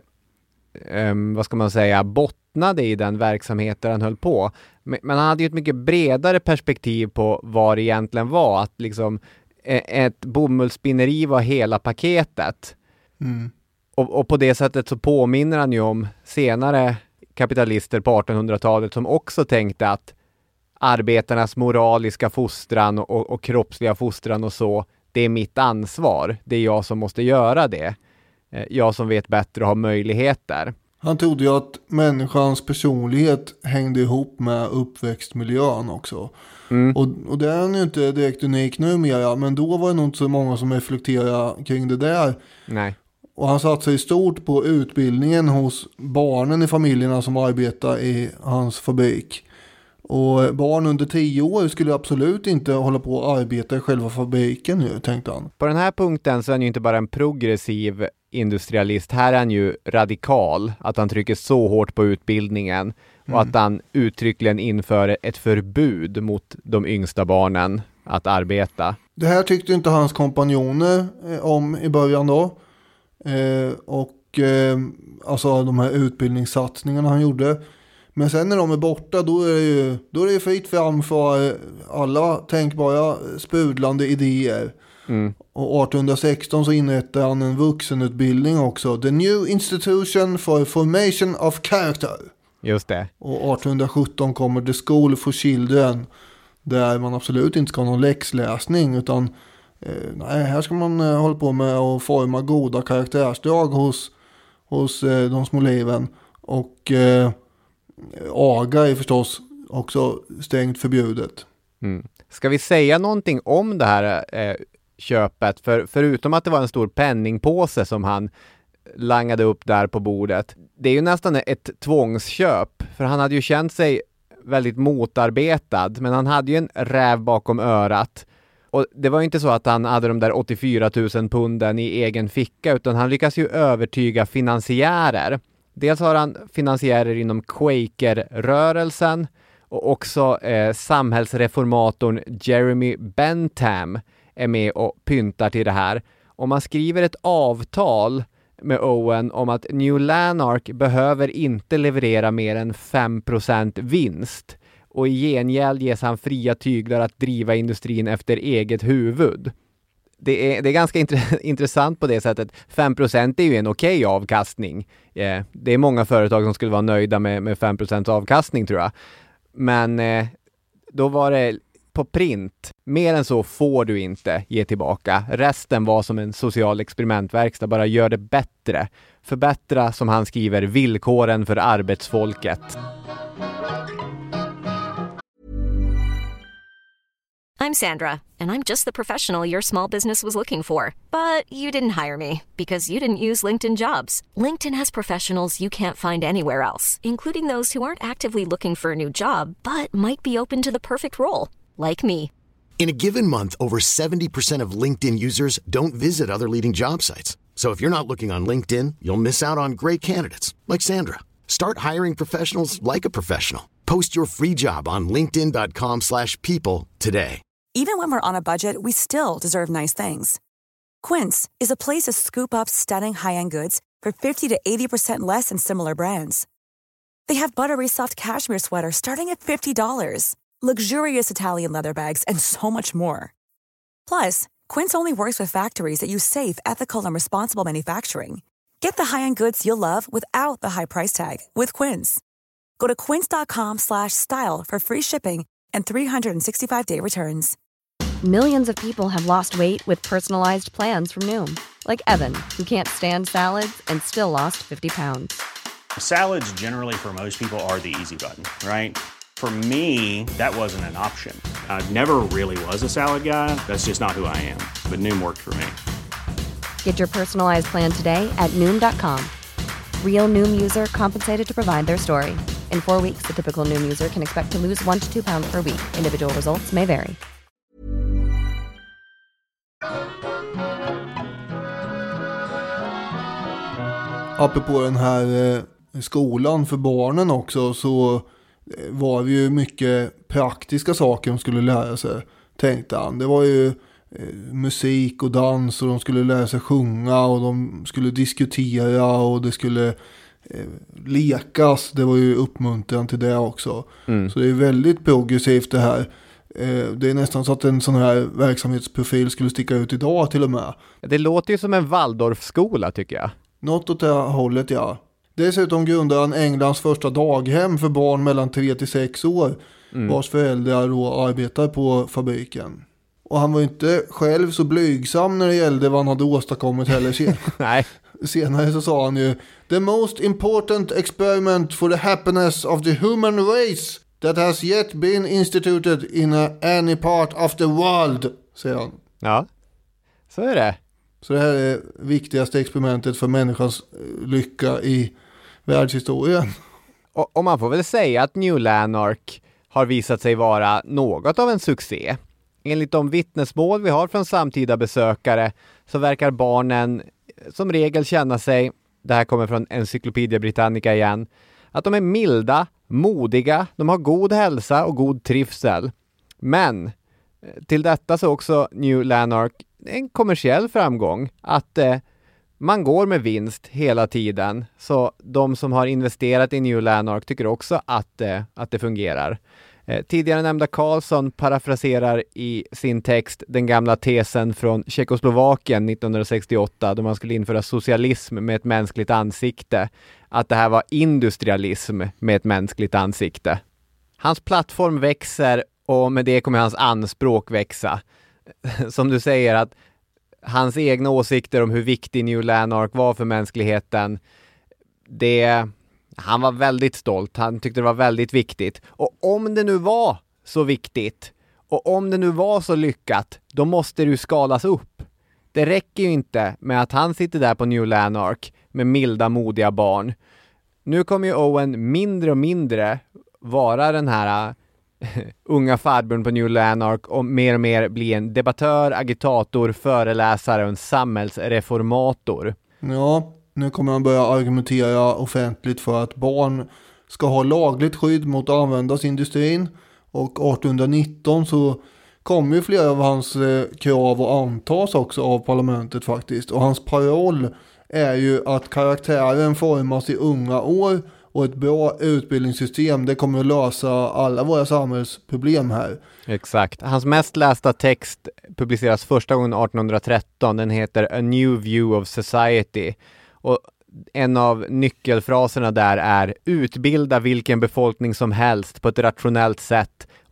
um, vad ska man säga, bottnade i den verksamhet där han höll på. Men, men han hade ju ett mycket bredare perspektiv på vad det egentligen var. Att liksom ett bomullsspinneri var hela paketet. Mm. Och, och på det sättet så påminner han ju om senare kapitalister på artonhundratalet som också tänkte att arbetarnas moraliska fostran och, och, och kroppsliga fostran och så, det är mitt ansvar. Det är jag som måste göra det. Jag som vet bättre och har möjligheter. Han trodde ju att människans personlighet hängde ihop med uppväxtmiljön också. Mm. Och, och det är han ju inte direkt unik numera, men då var det nog inte så många som reflekterade kring det där. Nej. Och han satte sig stort på utbildningen hos barnen i familjerna som arbetar i hans fabrik. Och barn under tio år skulle absolut inte hålla på att arbeta i själva fabriken nu, tänkte han. På den här punkten så är han ju inte bara en progressiv industrialist. Här är han ju radikal. Att han trycker så hårt på utbildningen. Och mm. att han uttryckligen inför ett förbud mot de yngsta barnen att arbeta. Det här tyckte inte hans kompanjoner eh, om i början då. Eh, och eh, alltså de här utbildningssatsningarna han gjorde. Men sen när de är borta då är det ju, då är det fritt fram för alla tänkbara sprudlande idéer. Mm. Och artonhundrasexton så inrättade han en vuxenutbildning också. The New Institution for Formation of Character. Just det. Och artonhundrasjutton kommer The School for Children. Där man absolut inte ska ha någon läxläsning utan eh, nej, här ska man eh, hålla på med att forma goda karaktärsdrag hos, hos eh, de små liven. Och eh, aga är förstås också strängt förbjudet. Mm. Ska vi säga någonting om det här eh, köpet? För, förutom att det var en stor penningpåse som han langade upp där på bordet. Det är ju nästan ett tvångsköp. För han hade ju känt sig väldigt motarbetad. Men han hade ju en räv bakom örat. Och det var ju inte så att han hade de där åttiofyra tusen punden i egen ficka. Utan han lyckas ju övertyga finansiärer. Dels har han finansiärer inom Quaker-rörelsen. Och också eh, samhällsreformatorn Jeremy Bentham är med och pyntar till det här. Och man skriver ett avtal med Owen om att New Lanark behöver inte leverera mer än fem procent vinst. Och i gengäld ges han fria tyglar att driva industrin efter eget huvud. Det är, det är ganska int- intressant på det sättet. fem procent är ju en okej avkastning. Eh, det är många företag som skulle vara nöjda med, med fem procent avkastning tror jag. Men eh, då var det på print. Mer än så får du inte ge tillbaka. Resten var som en social experimentverkstad, bara gör det bättre. Förbättra, som han skriver, villkoren för arbetsfolket. I'm Sandra, and I'm just the professional your small business was looking for. But you didn't hire me because you didn't use LinkedIn Jobs. LinkedIn has professionals you can't find anywhere else, including those who aren't actively looking for a new job, but might be open to the perfect role, like me. In a given month, over seventy percent of LinkedIn users don't visit other leading job sites. So if you're not looking on LinkedIn, you'll miss out on great candidates like Sandra. Start hiring professionals like a professional. Post your free job on linkedin dot com slash people today. Even when we're on a budget, we still deserve nice things. Quince is a place to scoop up stunning high-end goods for fifty to eighty percent less than similar brands. They have buttery soft cashmere sweaters starting at fifty dollars, luxurious Italian leather bags, and so much more. Plus, Quince only works with factories that use safe, ethical, and responsible manufacturing. Get the high-end goods you'll love without the high price tag with Quince. Go to quince dot com slash style for free shipping and three sixty-five day returns. Millions of people have lost weight with personalized plans from Noom. Like Evan, who can't stand salads and still lost fifty pounds. Salads generally for most people are the easy button, right? For me, that wasn't an option. I never really was a salad guy. That's just not who I am. But Noom worked for me. Get your personalized plan today at Noom dot com. Real Noom user compensated to provide their story. In four weeks, the typical Noom user can expect to lose one to two pounds per week. Individual results may vary. Apropå den här eh, skolan för barnen också, så eh, var det ju mycket praktiska saker de skulle lära sig, tänkte han. Det var ju eh, musik och dans, och de skulle lära sig sjunga, och de skulle diskutera, och det skulle eh, lekas. Det var ju uppmuntran till det också. Mm. Så det är väldigt progressivt det här. Eh, det är nästan så att en sån här verksamhetsprofil skulle sticka ut idag till och med. Det låter ju som en Waldorfskola, tycker jag. Något åt det hållet, ja. Dessutom grundade han Englands första daghem för barn mellan tre till sex år, mm. vars föräldrar då arbetar på fabriken. Och han var inte själv så blygsam när det gällde vad han hade åstadkommit heller sen. Nej. Senare så sa han ju: "The most important experiment for the happiness of the human race that has yet been instituted in a, any part of the world", säger han. Ja, så är det. Så det här är viktigaste experimentet för människans lycka i världshistorien. Och, och man får väl säga att New Lanark har visat sig vara något av en succé. Enligt de vittnesmål vi har från samtida besökare så verkar barnen som regel känna sig, det här kommer från Encyclopedia Britannica igen, att de är milda, modiga, de har god hälsa och god trivsel. Men till detta så också New Lanark en kommersiell framgång, att eh, man går med vinst hela tiden. Så de som har investerat i New Lanark tycker också att, eh, att det fungerar. Eh, tidigare nämnda Karlsson parafraserar i sin text den gamla tesen från Tjeckoslovakien nittonhundrasextioåtta, då man skulle införa socialism med ett mänskligt ansikte. Att det här var industrialism med ett mänskligt ansikte. Hans plattform växer, och med det kommer hans anspråk växa. Som du säger, att hans egna åsikter om hur viktig New Lanark var för mänskligheten, det, han var väldigt stolt. Han tyckte det var väldigt viktigt. Och om det nu var så viktigt, och om det nu var så lyckat, då måste det ju skalas upp. Det räcker ju inte med att han sitter där på New Lanark med milda, modiga barn. Nu kommer ju Owen mindre och mindre vara den här unga farbrorn på New Lanark och mer och mer bli en debattör, agitator, föreläsare och en samhällsreformator. Ja, nu kommer han börja argumentera offentligt för att barn ska ha lagligt skydd mot att användas i industrin. Och artonhundranitton så kommer ju flera av hans eh, krav att antas också av parlamentet faktiskt. Och hans paroll är ju att karaktären formas i unga år, och ett bra utbildningssystem, det kommer att lösa alla våra samhällsproblem här. Exakt. Hans mest lästa text publiceras första gången artonhundratretton. Den heter A New View of Society. Och en av nyckelfraserna där är: utbilda vilken befolkning som helst på ett rationellt sätt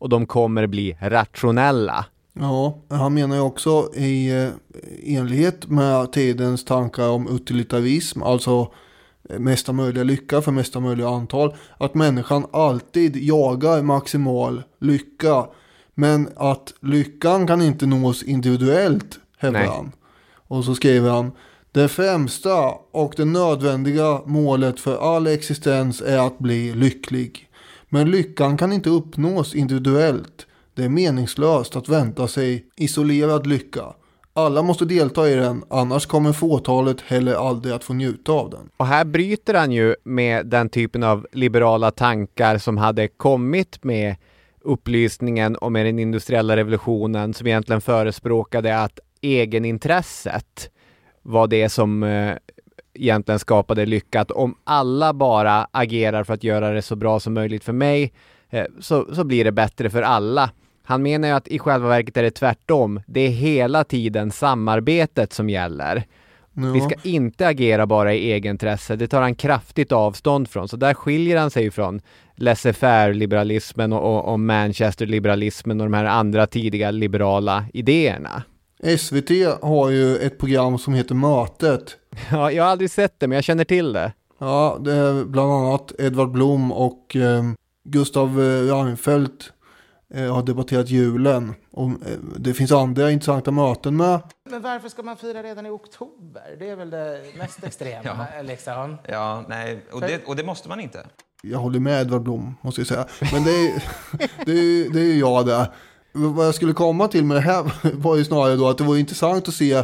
och de kommer bli rationella. Ja, han menar ju också i eh, enlighet med tidens tankar om utilitarism, alltså mesta möjliga lycka för mesta möjliga antal, att människan alltid jagar maximal lycka, men att lyckan kan inte nås individuellt, hävdar han. Och så skriver han: det främsta och det nödvändiga målet för all existens är att bli lycklig. Men lyckan kan inte uppnås individuellt. Det är meningslöst att vänta sig isolerad lycka. Alla måste delta i den, annars kommer fåtalet heller aldrig att få njuta av den. Och här bryter han ju med den typen av liberala tankar som hade kommit med upplysningen och med den industriella revolutionen, som egentligen förespråkade att egenintresset var det som eh, egentligen skapade lycka. Att om alla bara agerar för att göra det så bra som möjligt för mig, eh, så, så blir det bättre för alla. Han menar ju att i själva verket är det tvärtom. Det är hela tiden samarbetet som gäller. Ja. Vi ska inte agera bara i egenintresse. Det tar han kraftigt avstånd från. Så där skiljer han sig från laissez-faire-liberalismen och, och, och Manchester-liberalismen och de här andra tidiga liberala idéerna. S V T har ju ett program som heter Mötet. Ja, jag har aldrig sett det, men jag känner till det. Ja, det är bland annat Edvard Blom och eh, Gustav Reinfeldt eh, har debatterat julen. Och, eh, det finns andra intressanta möten med. Men varför ska man fira redan i oktober? Det är väl det mest extrema, ja. liksom. Ja, nej, och det, och det måste man inte. Jag håller med Edvard Blom, måste jag säga. Men det är, det är, det är ju jag där. Vad jag skulle komma till med det här var ju snarare då att det var intressant att se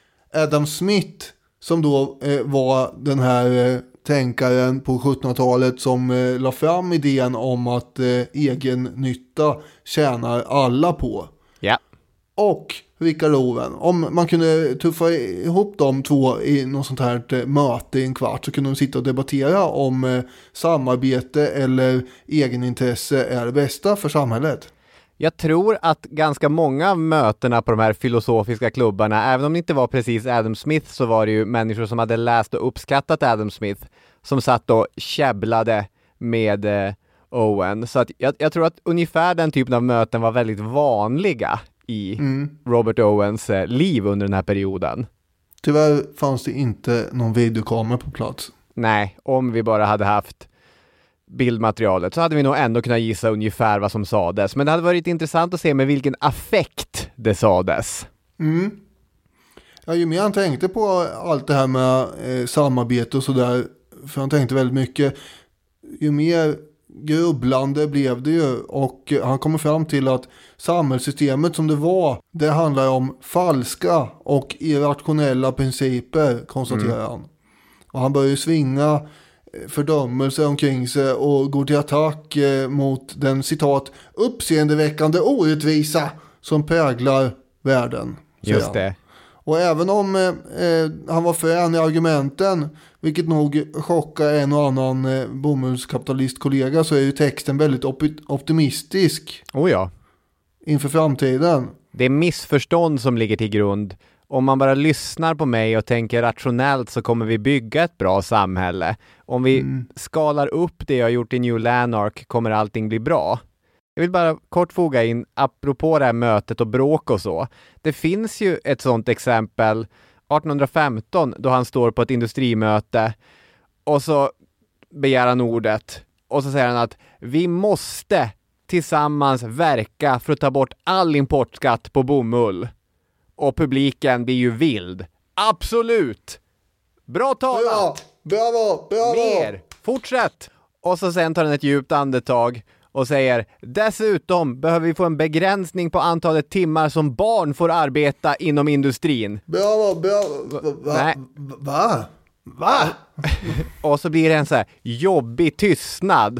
Adam Smith, som då eh, var den här eh, tänkaren på sjuttonhundratalet som eh, la fram idén om att eh, egen nytta tjänar alla på. Ja. Och Rickard Owen, om man kunde tuffa ihop de två i något sånt här eh, möte i en kvart, så kunde de sitta och debattera om eh, samarbete eller egenintresse är det bästa för samhället. Jag tror att ganska många av mötena på de här filosofiska klubbarna, även om det inte var precis Adam Smith, så var det ju människor som hade läst och uppskattat Adam Smith som satt och käbblade med eh, Owen. Så att jag, jag tror att ungefär den typen av möten var väldigt vanliga i mm. Robert Owens eh, liv under den här perioden. Tyvärr fanns det inte någon videokamera på plats. Nej, om vi bara hade haft bildmaterialet så hade vi nog ändå kunnat gissa ungefär vad som sades. Men det hade varit intressant att se med vilken affekt det sades. Mm. Ja, ju mer han tänkte på allt det här med eh, samarbete och sådär, för han tänkte väldigt mycket, ju mer grubblande blev det ju, och han kommer fram till att samhällssystemet som det var, det handlar om falska och irrationella principer, konstaterar mm. han. Och han börjar ju svinga fördömelse omkring sig och går till attack eh, mot den, citat, uppseendeväckande orättvisa som präglar världen. Just det. Och även om eh, han var frän i argumenten, vilket nog chockar en och annan eh, bomullskapitalistkollega, så är ju texten väldigt op- optimistisk. Oh ja. Inför framtiden. Det är missförstånd som ligger till grund. Om man bara lyssnar på mig och tänker rationellt så kommer vi bygga ett bra samhälle. Om vi mm. skalar upp det jag har gjort i New Lanark kommer allting bli bra. Jag vill bara kort foga in, apropå det här mötet och bråk och så. Det finns ju ett sånt exempel arton femton då han står på ett industrimöte och så begär han ordet. Och så säger han att vi måste tillsammans verka för att ta bort all importskatt på bomull. Och publiken blir ju vild. Absolut! Bra talat! Ja, bravo, bravo! Mer! Fortsätt! Och så sen tar den ett djupt andetag och säger, dessutom behöver vi få en begränsning på antalet timmar som barn får arbeta inom industrin. Bravo, bravo! Va? Nej. Va? Va? Och så blir det en så här jobbig tystnad.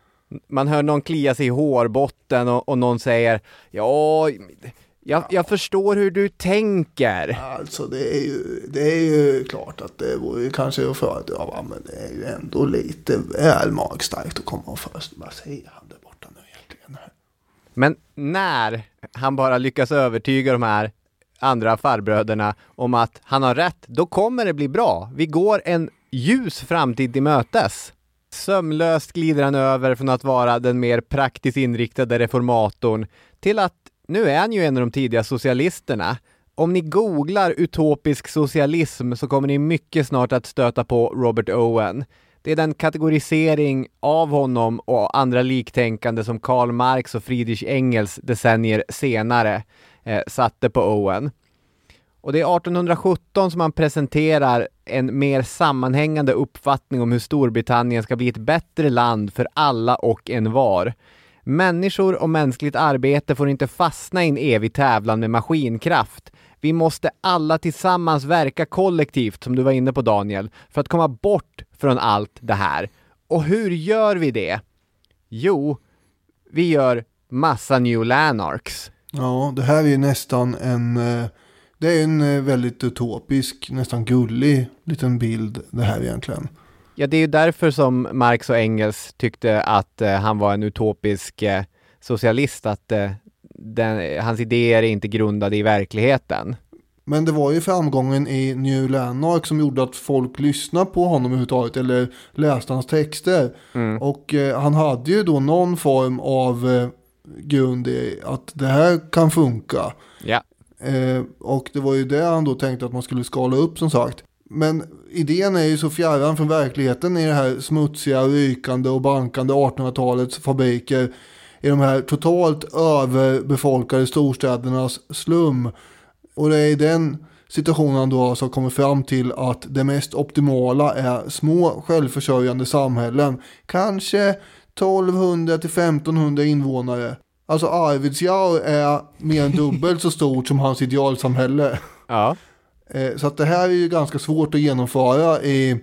Man hör någon klia sig i hårbotten och, och någon säger, ja... Jag, jag förstår hur du tänker. Alltså det är ju, det är ju klart att det vore kanske att föredra, men det är ju ändå lite väl magstarkt att komma och först. Vad säger han där borta nu egentligen? Men när han bara lyckas övertyga de här andra farbröderna om att han har rätt, då kommer det bli bra. Vi går en ljus framtid till mötes. Sömlöst glider han över från att vara den mer praktiskt inriktade reformatorn till att nu är han ju en av de tidiga socialisterna. Om ni googlar utopisk socialism så kommer ni mycket snart att stöta på Robert Owen. Det är den kategorisering av honom och andra liktänkande som Karl Marx och Friedrich Engels decennier senare eh, satte på Owen. Och det är arton sjutton som man presenterar en mer sammanhängande uppfattning om hur Storbritannien ska bli ett bättre land för alla och en var. Människor och mänskligt arbete får inte fastna i en evig tävlan med maskinkraft. Vi måste alla tillsammans verka kollektivt, som du var inne på Daniel, för att komma bort från allt det här. Och hur gör vi det? Jo, vi gör massa New Lanarks. Ja, det här är ju nästan en... Det är en väldigt utopisk, nästan gullig liten bild det här egentligen. Ja, det är ju därför som Marx och Engels tyckte att eh, han var en utopisk eh, socialist, att eh, den, hans idéer är inte grundade i verkligheten. Men det var ju framgången i New Lanark som gjorde att folk lyssnade på honom överhuvudtaget eller läste hans texter. Mm. Och eh, han hade ju då någon form av eh, grund i att det här kan funka. Ja. Eh, och det var ju det han då tänkte att man skulle skala upp som sagt. Men idén är ju så fjärran från verkligheten i det här smutsiga, rykande och bankande artonhundratalets fabriker i de här totalt överbefolkade storstädernas slum. Och det är i den situationen då alltså kommer fram till att det mest optimala är små självförsörjande samhällen. Kanske tolvhundra till femtonhundra invånare. Alltså Arvidsjaur är mer än dubbelt så stort som hans idealsamhälle. Ja. Så att det här är ju ganska svårt att genomföra i,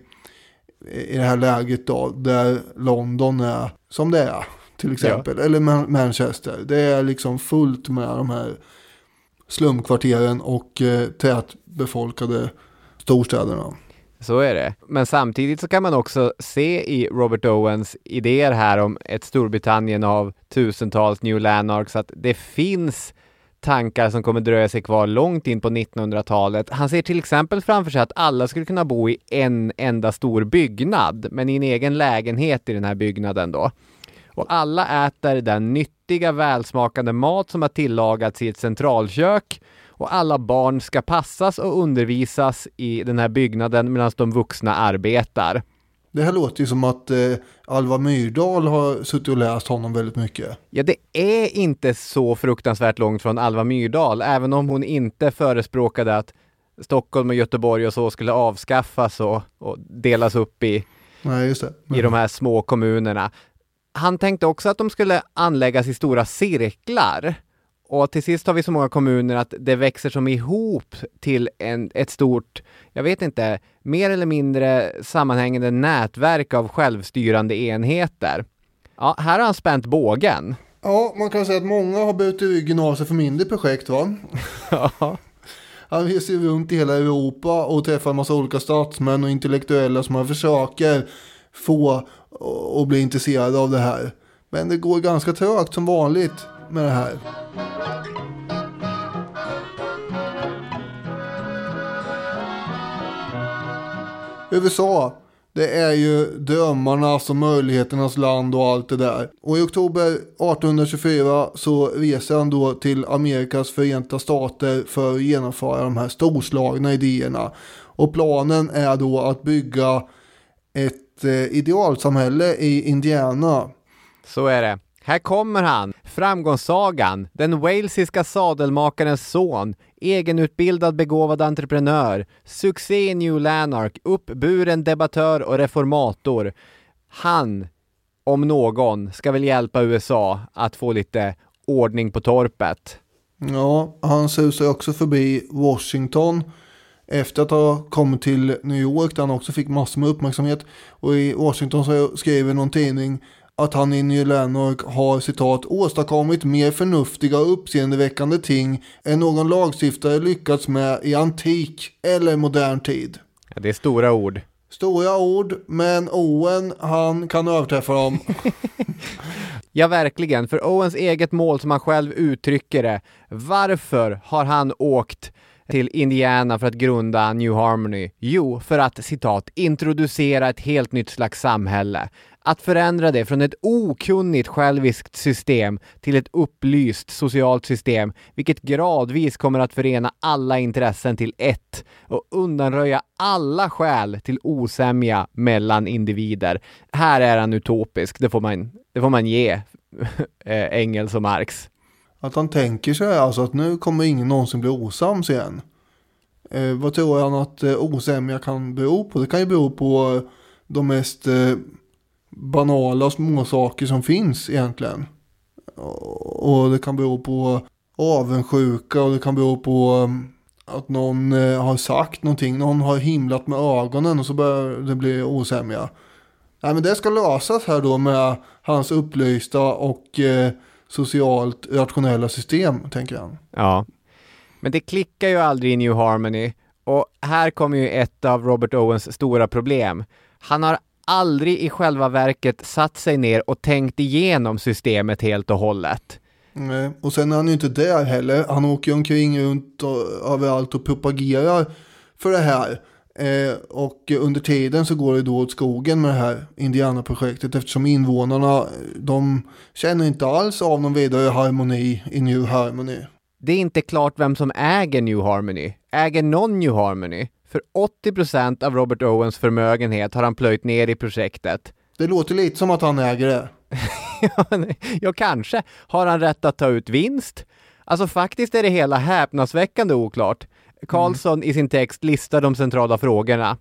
i det här läget då, där London är som det är till exempel. Ja. Eller Manchester. Det är liksom fullt med de här slumkvarteren och eh, tätbefolkade storstäderna. Så är det. Men samtidigt så kan man också se i Robert Owens idéer här om ett Storbritannien av tusentals New Lanarks att det finns tankar som kommer dröja sig kvar långt in på nittonhundratalet. Han ser till exempel framför sig att alla skulle kunna bo i en enda stor byggnad, men i en egen lägenhet i den här byggnaden då. Och alla äter den nyttiga, välsmakande mat som har tillagats i ett centralkök. Och alla barn ska passas och undervisas i den här byggnaden medan de vuxna arbetar. Det här låter ju som att eh, Alva Myrdal har suttit och läst honom väldigt mycket. Ja, det är inte så fruktansvärt långt från Alva Myrdal. Även om hon inte förespråkade att Stockholm och Göteborg och så skulle avskaffas och, och delas upp i, Nej, just det. Men... i de här små kommunerna. Han tänkte också att de skulle anläggas i stora cirklar. Och till sist har vi så många kommuner att det växer som ihop till en, ett stort, jag vet inte, mer eller mindre sammanhängande nätverk av självstyrande enheter. Ja, här har han spänt bågen. Ja, man kan säga att många har burit ryggen av sig för mindre projekt, va? Ja. Han reser runt i hela Europa och träffar en massa olika statsmän och intellektuella som han försöker få och bli intresserade av det här. Men det går ganska trögt som vanligt med det här. U S A, det är ju drömmarnas och möjligheternas land och allt det där. Och i oktober arton tjugofyra så reser han då till Amerikas Förenta Stater för att genomföra de här storslagna idéerna. Och planen är då att bygga ett eh, idealsamhälle i Indiana. Så är det. Här kommer han, framgångssagan, den walesiska sadelmakarens son, egenutbildad begåvad entreprenör, succé i New Lanark, uppburen debattör och reformator. Han, om någon, ska väl hjälpa U S A att få lite ordning på torpet. Ja, han susar också förbi Washington efter att ha kommit till New York där han också fick massor med uppmärksamhet. Och i Washington så skriver någon tidning att han i New Lanark har, citat, åstadkommit mer förnuftiga och uppseendeväckande ting än någon lagstiftare lyckats med i antik eller modern tid. Ja, det är stora ord. Stora ord, men Owen, han kan överträffa dem. Ja, verkligen. För Owens eget mål, som han själv uttrycker det. Varför har han åkt till Indiana för att grunda New Harmony? Jo, för att, citat, introducera ett helt nytt slags samhälle. Att förändra det från ett okunnigt själviskt system till ett upplyst socialt system, vilket gradvis kommer att förena alla intressen till ett och undanröja alla skäl till osämja mellan individer. Här är han utopisk, det får man, det får man ge Engels och Marx. Att han tänker sig alltså att nu kommer ingen någonsin bli osams igen. Eh, vad tror han att eh, osämja kan bero på? Det kan ju bero på eh, de mest eh, banala små saker som finns egentligen. Och, och det kan bero på avundsjuka och det kan bero på eh, att någon eh, har sagt någonting. Någon har himlat med ögonen och så börjar det bli osämja. Nej, men det ska lösas här då med hans upplysta och eh, socialt rationella system, tänker han. Ja, men det klickar ju aldrig i New Harmony. Och här kommer ju ett av Robert Owens stora problem. Han har aldrig i själva verket satt sig ner och tänkt igenom systemet helt och hållet. Nej, och sen är han ju inte där heller. Han åker omkring runt och, överallt och propagerar för det här. Eh, och under tiden så går det då åt skogen med det här Indiana-projektet, eftersom invånarna, de känner inte alls av någon vidare harmoni i New Harmony. Det är inte klart vem som äger New Harmony. Äger någon New Harmony? För åttio procent av Robert Owens förmögenhet har han plöjt ner i projektet. Det låter lite som att han äger det. Ja, kanske. Har han rätt att ta ut vinst? Alltså faktiskt är det hela häpnadsväckande oklart. Carlson mm. i sin text listar de centrala frågorna.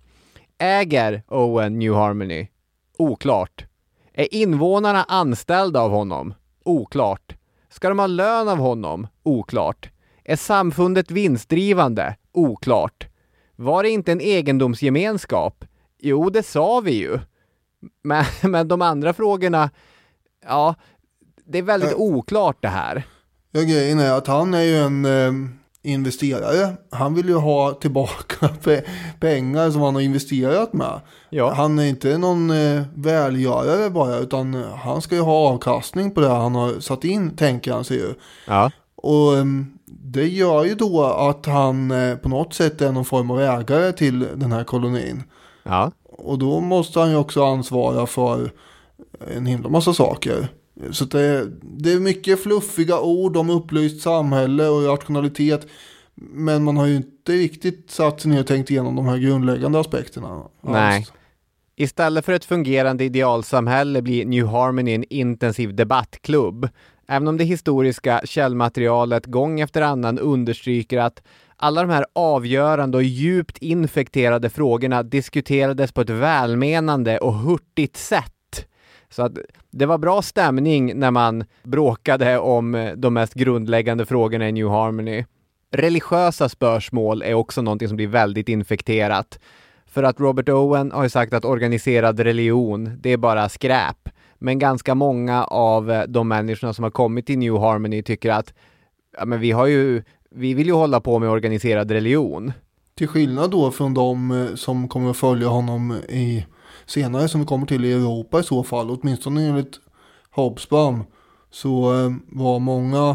Äger Owen New Harmony? Oklart. Är invånarna anställda av honom? Oklart. Ska de ha lön av honom? Oklart. Är samfundet vinstdrivande? Oklart. Var det inte en egendomsgemenskap? Jo, det sa vi ju. Men, men de andra frågorna, ja, det är väldigt äh, oklart det här. Ja, grejen är att han är ju en eh, investerare. Han vill ju ha tillbaka pe- pengar som han har investerat med. Ja. Han är inte någon eh, välgörare bara, utan han ska ju ha avkastning på det han har satt in, tänker han sig ju. Ja. Och eh, det gör ju då att han eh, på något sätt är någon form av ägare till den här kolonin. Ja. Och då måste han ju också ansvara för en himla massa saker. Så det, det är mycket fluffiga ord om upplyst samhälle och rationalitet. Men man har ju inte riktigt satt sig ner och tänkt igenom de här grundläggande aspekterna. Nej. Alls. Istället för ett fungerande idealsamhälle blir New Harmony en intensiv debattklubb. Även om det historiska källmaterialet gång efter annan understryker att alla de här avgörande och djupt infekterade frågorna diskuterades på ett välmenande och hurtigt sätt. Så att det var bra stämning när man bråkade om de mest grundläggande frågorna i New Harmony. Religiösa spörsmål är också någonting som blir väldigt infekterat. För att Robert Owen har ju sagt att organiserad religion, det är bara skräp. Men ganska många av de människorna som har kommit till New Harmony tycker att ja, men vi har ju vi vill ju hålla på med organiserad religion. Till skillnad då från de som kommer att följa honom i senare, som vi kommer till i Europa i så fall, åtminstone enligt Hobsbawm, så var många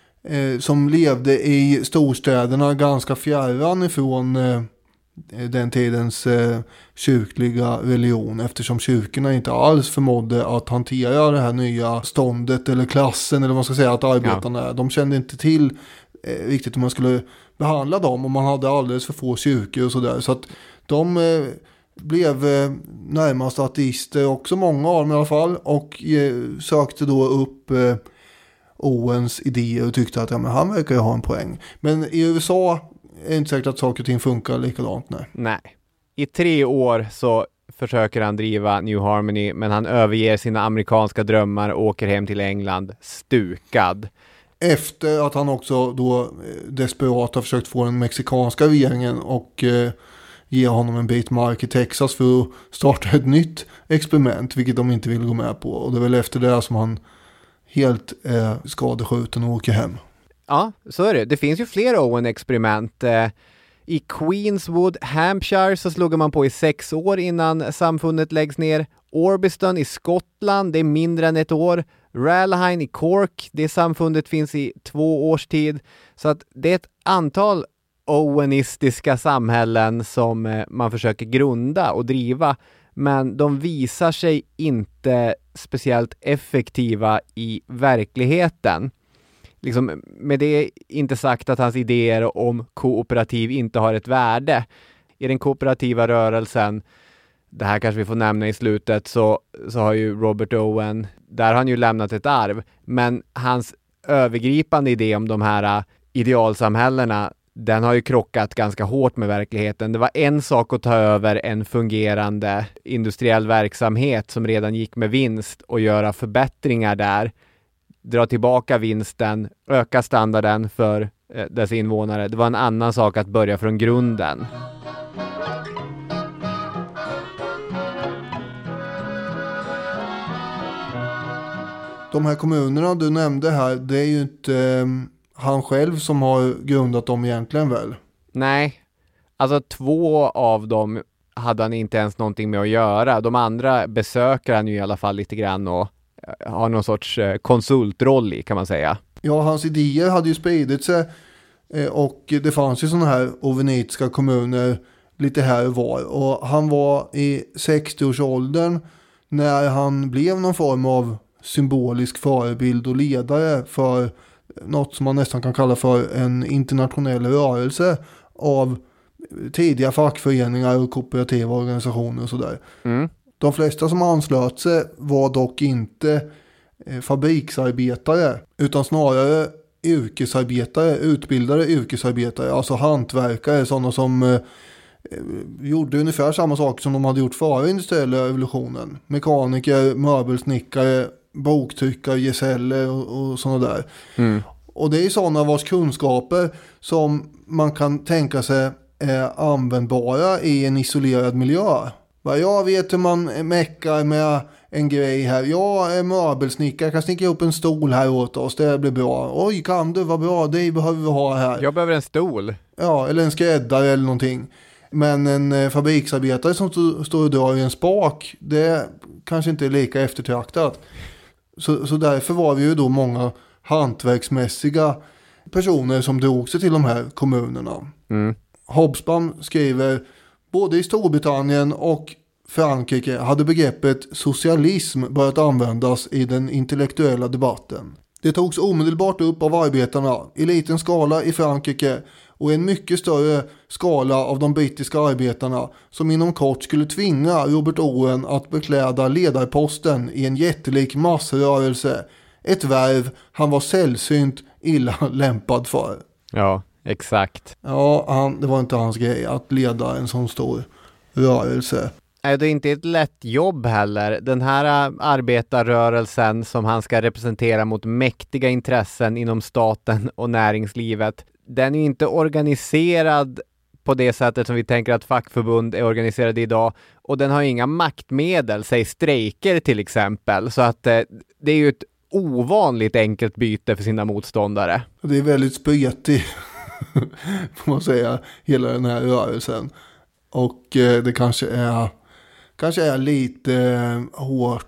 eh, som levde i storstäderna ganska fjärran ifrån eh, den tidens eh, kyrkliga religion, eftersom kyrkorna inte alls förmådde att hantera det här nya ståndet eller klassen, eller vad man ska säga, att arbetarna ja. De kände inte till eh, riktigt hur man skulle behandla dem, och man hade alldeles för få kyrkor och sådär, så att de eh, blev eh, närmast ateister också, många av dem i alla fall, och eh, sökte då upp eh, Owens idéer och tyckte att ja, men han verkar ju ha en poäng. Men i U S A är det inte säkert att saker och ting funkar likadant. Nej. Nej. I tre år så försöker han driva New Harmony, men han överger sina amerikanska drömmar och åker hem till England stukad. Efter att han också då desperat har försökt få den mexikanska regeringen och eh, ge honom en bit mark i Texas för att starta ett nytt experiment, vilket de inte vill gå med på. Och det är väl efter det som han helt eh, skadeskjuten och åker hem. Ja, så är det. Det finns ju fler Owen-experiment. I Queenswood, Hampshire, så slog man på i sex år innan samfundet läggs ner. Orbiston i Skottland, det är mindre än ett år. Ralhine i Cork, det samfundet finns i två års tid. Så att det är ett antal Owenistiska samhällen som man försöker grunda och driva, men de visar sig inte speciellt effektiva i verkligheten. Liksom, med det inte sagt att hans idéer om kooperativ inte har ett värde. I den kooperativa rörelsen, det här kanske vi får nämna i slutet, så, så har ju Robert Owen, där har han ju lämnat ett arv. Men hans övergripande idé om de här idealsamhällena, den har ju krockat ganska hårt med verkligheten. Det var en sak att ta över en fungerande industriell verksamhet som redan gick med vinst och göra förbättringar där. Dra tillbaka vinsten, öka standarden för eh, dess invånare. Det var en annan sak att börja från grunden. De här kommunerna du nämnde här, det är ju inte eh, han själv som har grundat dem egentligen väl? Nej, alltså två av dem hade han inte ens någonting med att göra. De andra besöker han ju i alla fall lite grann och har någon sorts konsultroll i, kan man säga. Ja, hans idéer hade ju spridit sig och det fanns ju sådana här ovenitiska kommuner lite här och var. Och han var i sextio-årsåldern när han blev någon form av symbolisk förebild och ledare för något som man nästan kan kalla för en internationell rörelse av tidiga fackföreningar och kooperativa organisationer och sådär. Mm. De flesta som anslöt sig var dock inte eh, fabriksarbetare utan snarare yrkesarbetare, utbildade yrkesarbetare, alltså hantverkare, sådana som eh, gjorde ungefär samma sak som de hade gjort före industriella revolutionen. Mekaniker, möbelsnickare, boktryckare, gesäller och, och sådana där. Mm. Och det är sådana vars kunskaper som man kan tänka sig är användbara i en isolerad miljö. Jag vet hur man mäckar med en grej här. Jag är möbelsnickare, jag kan snicka upp en stol här åt oss, det blir bra. Oj, kan du, vad bra, det behöver vi ha här. Jag behöver en stol. Ja, eller en skräddare eller någonting. Men en eh, fabriksarbetare som st- står och drar i en spak, det kanske inte är lika eftertraktat. Så, så därför var vi ju då många hantverksmässiga personer som drog sig till de här kommunerna. Mm. Hobsbawm skriver, både i Storbritannien och Frankrike hade begreppet socialism börjat användas i den intellektuella debatten. Det togs omedelbart upp av arbetarna i liten skala i Frankrike och en mycket större skala av de brittiska arbetarna som inom kort skulle tvinga Robert Owen att bekläda ledarposten i en jättelik massrörelse. Ett värv han var sällsynt illa lämpad för. Ja, exakt. Ja, han, det var inte hans grej att leda en sån stor rörelse. Nej, det är inte ett lätt jobb heller. Den här arbetarrörelsen som han ska representera mot mäktiga intressen inom staten och näringslivet, den är inte organiserad på det sättet som vi tänker att fackförbund är organiserade idag. Och den har inga maktmedel, säg strejker till exempel. Så att eh, det är ju ett ovanligt enkelt byte för sina motståndare. Det är väldigt spretigt, får man säga, hela den här rörelsen. Och eh, det kanske är, kanske är lite eh, hårt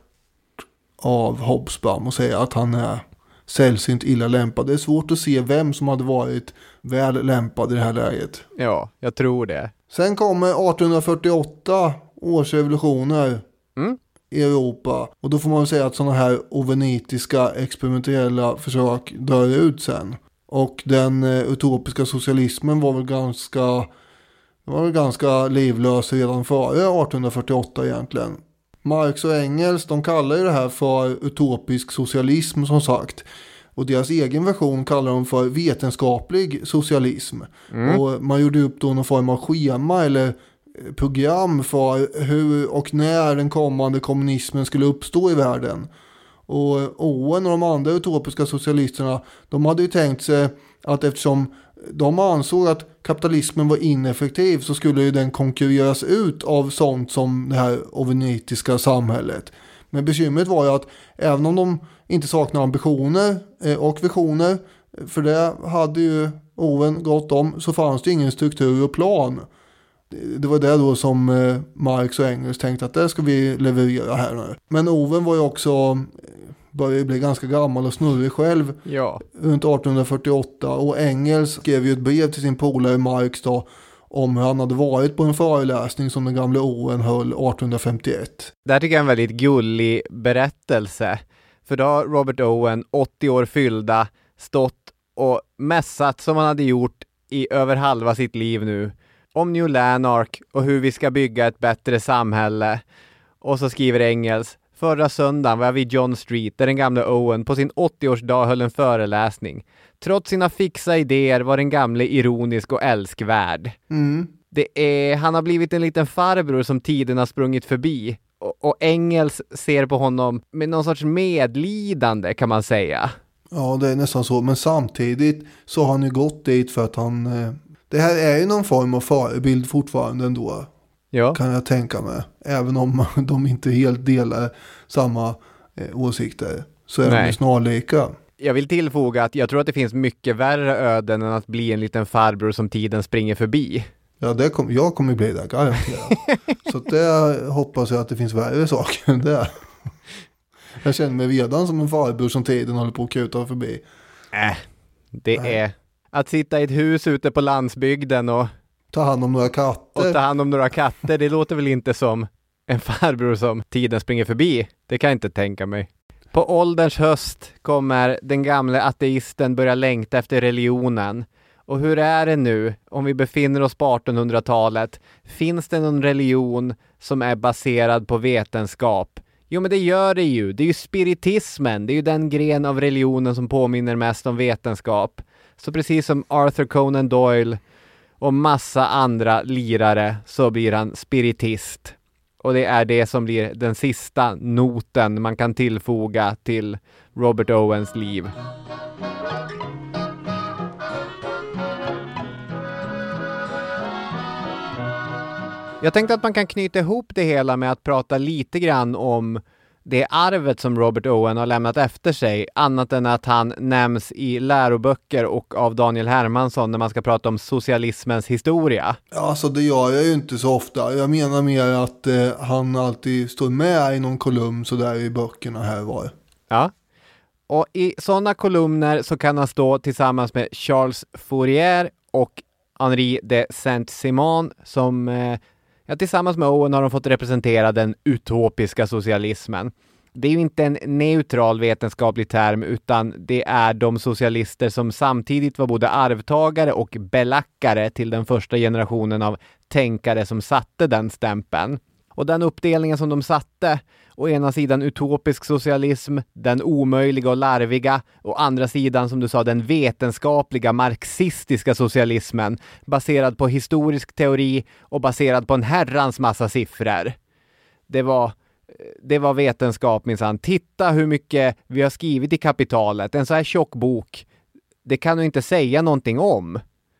av Hobsbawm att säga att han är sällsynt illa lämpad. Det är svårt att se vem som hade varit väl lämpad i det här läget. Ja, jag tror det. Sen kommer arton fyrtioåtta års revolutioner mm. i Europa. Och då får man säga att sådana här ovenitiska experimentella försök dör ut sen. Och den eh, utopiska socialismen var väl ganska, var väl ganska livlös redan före arton fyrtioåtta egentligen. Marx och Engels, de kallar ju det här för utopisk socialism som sagt. Och deras egen version kallar de för vetenskaplig socialism. Mm. Och man gjorde upp då någon form av schema eller program för hur och när den kommande kommunismen skulle uppstå i världen. Och Owen och de andra utopiska socialisterna, de hade ju tänkt sig att eftersom de ansåg att kapitalismen var ineffektiv så skulle ju den konkurreras ut av sånt som det här ovenitiska samhället. Men bekymret var ju att även om de inte saknar ambitioner och visioner, för det hade ju Owen gått om, så fanns det ingen struktur och plan. Det var det då som Marx och Engels tänkte att det ska vi leverera här nu. Men Owen var ju också börjar bli ganska gammal och snurrig själv. Ja. Runt arton fyrtioåtta. Och Engels skrev ju ett brev till sin polare Marx då, om hur han hade varit på en föreläsning som den gamla Owen höll arton femtioett. Det här tycker jag är en väldigt gullig berättelse. För då har Robert Owen, åttio år fyllda, stått och mässat som han hade gjort i över halva sitt liv nu. Om New Lanark och hur vi ska bygga ett bättre samhälle. Och så skriver Engels: förra söndagen var jag vid John Street där den gamla Owen på sin åttioårsdag höll en föreläsning. Trots sina fixa idéer var den gamle ironisk och älskvärd. Mm. Det är, han har blivit en liten farbror som tiden har sprungit förbi. Och, och Engels ser på honom med någon sorts medlidande, kan man säga. Ja, det är nästan så. Men samtidigt så har han ju gått dit för att han... Eh, det här är ju någon form av förebild fortfarande ändå. Ja. Kan jag tänka mig. Även om de inte helt delar samma eh, åsikter. Så är Nej. de snarlika. Jag vill tillfoga att jag tror att det finns mycket värre öden än att bli en liten farbror som tiden springer förbi. Ja, det kom, jag kommer bli där, garanterat. Så det hoppas jag att det finns värre saker än det. Jag känner mig redan som en farbror som tiden håller på att kuta förbi. Äh, det Nej. är att sitta i ett hus ute på landsbygden och ta hand om några katter. Och ta hand om några katter, det låter väl inte som en farbror som tiden springer förbi. Det kan jag inte tänka mig. På ålderns höst kommer den gamla ateisten börja längta efter religionen. Och hur är det nu om vi befinner oss på artonhundratalet? Finns det någon religion som är baserad på vetenskap? Jo, men det gör det ju. Det är ju spiritismen. Det är ju den gren av religionen som påminner mest om vetenskap. Så precis som Arthur Conan Doyle och massa andra lirare så blir han spiritist. Och det är det som blir den sista noten man kan tillfoga till Robert Owens liv. Jag tänkte att man kan knyta ihop det hela med att prata lite grann om det arvet som Robert Owen har lämnat efter sig, annat än att han nämns i läroböcker och av Daniel Hermansson när man ska prata om socialismens historia. Ja, alltså det gör jag ju inte så ofta. Jag menar mer att eh, han alltid står med i någon kolumn så där i böckerna här var. Ja, och i sådana kolumner så kan han stå tillsammans med Charles Fourier och Henri de Saint-Simon som... Eh, Ja, tillsammans med Owen har de fått representera den utopiska socialismen. Det är ju inte en neutral vetenskaplig term utan det är de socialister som samtidigt var både arvtagare och belackare till den första generationen av tänkare som satte den stämpeln. Och den uppdelningen som de satte, å ena sidan utopisk socialism, den omöjliga och larviga, å andra sidan som du sa den vetenskapliga marxistiska socialismen baserad på historisk teori och baserad på en herrans massa siffror. Det var, det var vetenskap minsann. Titta hur mycket vi har skrivit i Kapitalet, en så här tjock bok. Det kan du inte säga någonting om.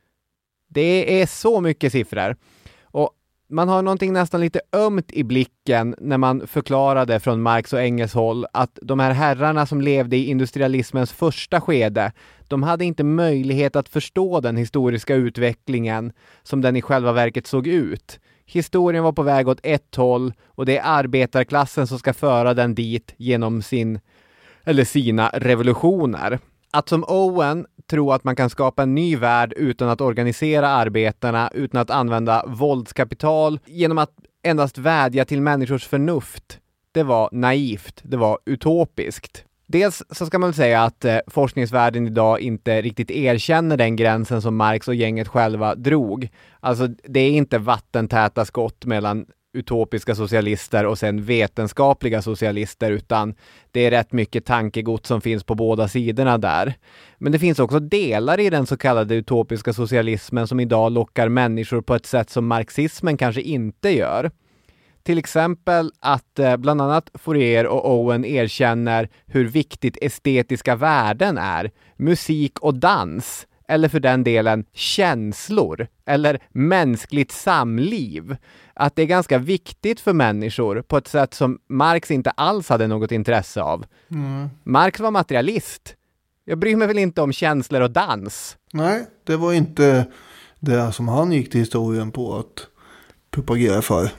Det är så mycket siffror. Och man har någonting nästan lite ömt i blicken när man förklarade från Marx och Engels håll att de här herrarna som levde i industrialismens första skede, de hade inte möjlighet att förstå den historiska utvecklingen som den i själva verket såg ut. Historien var på väg åt ett håll och det är arbetarklassen som ska föra den dit genom sin eller sina revolutioner. Att som Owen tro att man kan skapa en ny värld utan att organisera arbetarna, utan att använda våldskapital, genom att endast vädja till människors förnuft, det var naivt, det var utopiskt. Dels så ska man väl säga att eh, forskningsvärlden idag inte riktigt erkänner den gränsen som Marx och gänget själva drog. Alltså det är inte vattentäta skott mellan utopiska socialister och sen vetenskapliga socialister, utan det är rätt mycket tankegods som finns på båda sidorna där. Men det finns också delar i den så kallade utopiska socialismen som idag lockar människor på ett sätt som marxismen kanske inte gör. Till exempel att eh, bland annat Fourier och Owen erkänner hur viktigt estetiska värden är, musik och dans, eller för den delen känslor eller mänskligt samliv. Att det är ganska viktigt för människor på ett sätt som Marx inte alls hade något intresse av. Mm. Marx var materialist. Jag bryr mig väl inte om känslor och dans. Nej, det var inte det som han gick till historien på att propagera för.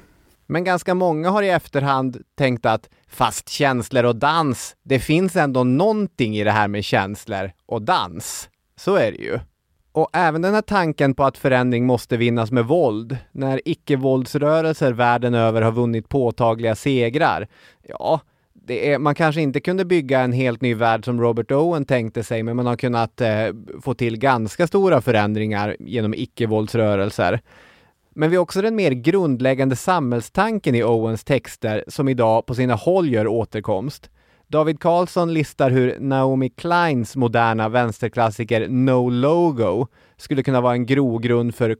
Men ganska många har i efterhand tänkt att fast känslor och dans, det finns ändå någonting i det här med känslor och dans. Så är det ju. Och även den här tanken på att förändring måste vinnas med våld, när icke-våldsrörelser världen över har vunnit påtagliga segrar. Ja, det är, man kanske inte kunde bygga en helt ny värld som Robert Owen tänkte sig, men man har kunnat eh, få till ganska stora förändringar genom icke-våldsrörelser. Men vi har också den mer grundläggande samhällstanken i Owens texter som idag på sina håll gör återkomst. David Carlson listar hur Naomi Kleins moderna vänsterklassiker No Logo skulle kunna vara en grogrund för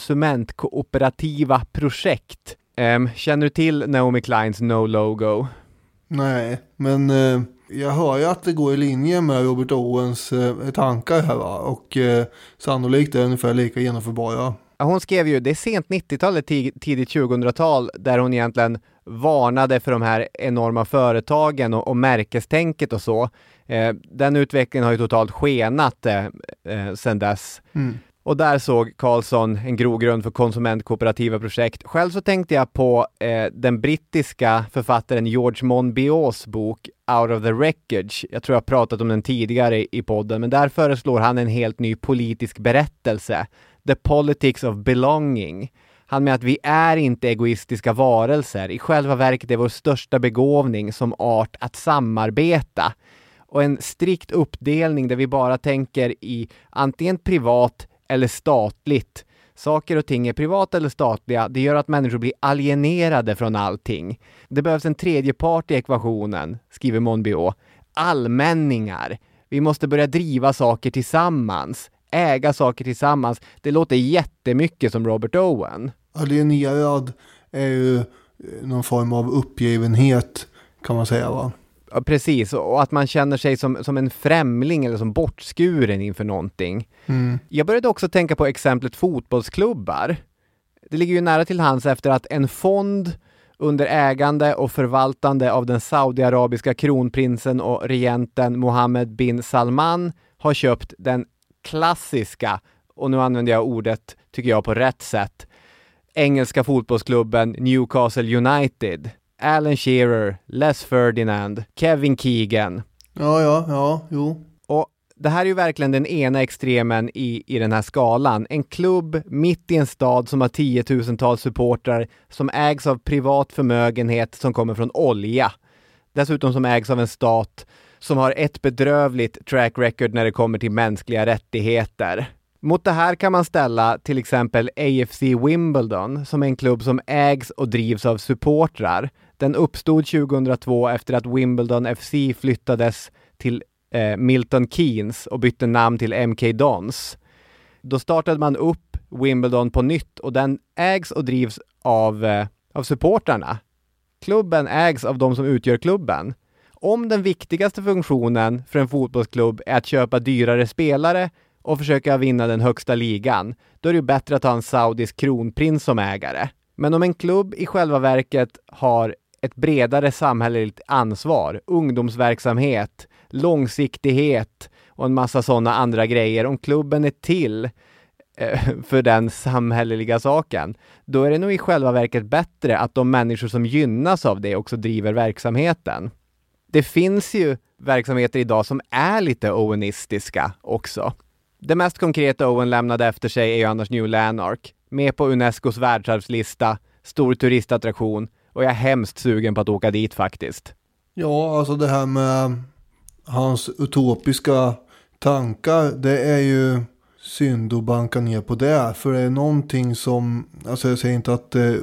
konsumentkooperativa projekt. Um, känner du till Naomi Kleins No Logo? Nej, men eh, jag hör ju att det går i linje med Robert Owens eh, tankar här, va? Och eh, sannolikt är det ungefär lika genomförbara. Hon skrev ju, det är sent nittiotal, tidigt tjugohundratal, där hon egentligen varnade för de här enorma företagen och, och märkestänket och så. Eh, den utvecklingen har ju totalt skenat eh, eh, sedan dess. Mm. Och där såg Carlson en grogrund för konsumentkooperativa projekt. Själv så tänkte jag på eh, den brittiska författaren George Monbiot's bok Out of the Wreckage. Jag tror jag har pratat om den tidigare i podden, men där föreslår han en helt ny politisk berättelse. The Politics of Belonging. Han menar att vi är inte egoistiska varelser. I själva verket är vår största begåvning som art att samarbeta. Och en strikt uppdelning där vi bara tänker i antingen privat eller statligt. Saker och ting är privata eller statliga. Det gör att människor blir alienerade från allting. Det behövs en tredje part i ekvationen, skriver Monbiot. Allmänningar. Vi måste börja driva saker tillsammans. Äga saker tillsammans. Det låter jättemycket som Robert Owen. Alienerad är ju någon form av uppgivenhet, kan man säga, va? Ja, precis. Och att man känner sig som, som en främling eller som bortskuren inför någonting. Mm. Jag började också tänka på exemplet fotbollsklubbar. Det ligger ju nära till hands efter att en fond under ägande och förvaltande av den saudiarabiska kronprinsen och regenten Mohammed bin Salman har köpt den klassiska, och nu använder jag ordet tycker jag på rätt sätt, engelska fotbollsklubben Newcastle United. Alan Shearer, Les Ferdinand, Kevin Keegan. Ja, ja, ja, jo. Och det här är ju verkligen den ena extremen i, i den här skalan. En klubb mitt i en stad som har tiotusentals supportrar som ägs av privat förmögenhet som kommer från olja. Dessutom som ägs av en stat som har ett bedrövligt track record när det kommer till mänskliga rättigheter. Mot det här kan man ställa till exempel A F C Wimbledon som är en klubb som ägs och drivs av supportrar. Den uppstod tjugohundratvå efter att Wimbledon F C flyttades till eh, Milton Keynes och bytte namn till M K Dons. Då startade man upp Wimbledon på nytt och den ägs och drivs av, eh, av supportrarna. Klubben ägs av de som utgör klubben. Om den viktigaste funktionen för en fotbollsklubb är att köpa dyrare spelare och försöka vinna den högsta ligan, då är det ju bättre att ha en saudisk kronprins som ägare. Men om en klubb i själva verket har ett bredare samhälleligt ansvar, ungdomsverksamhet, långsiktighet och en massa sådana andra grejer, om klubben är till eh, för den samhälleliga saken, då är det nog i själva verket bättre att de människor som gynnas av det också driver verksamheten. Det finns ju verksamheter idag som är lite owenistiska också. Det mest konkreta Owen lämnade efter sig är ju annars New Lanark. Med på Unescos världsarvslista, stor turistattraktion, och jag är hemskt sugen på att åka dit faktiskt. Ja, alltså det här med hans utopiska tankar, det är ju synd att banka ner på det. För det är någonting som, alltså jag säger inte att eh,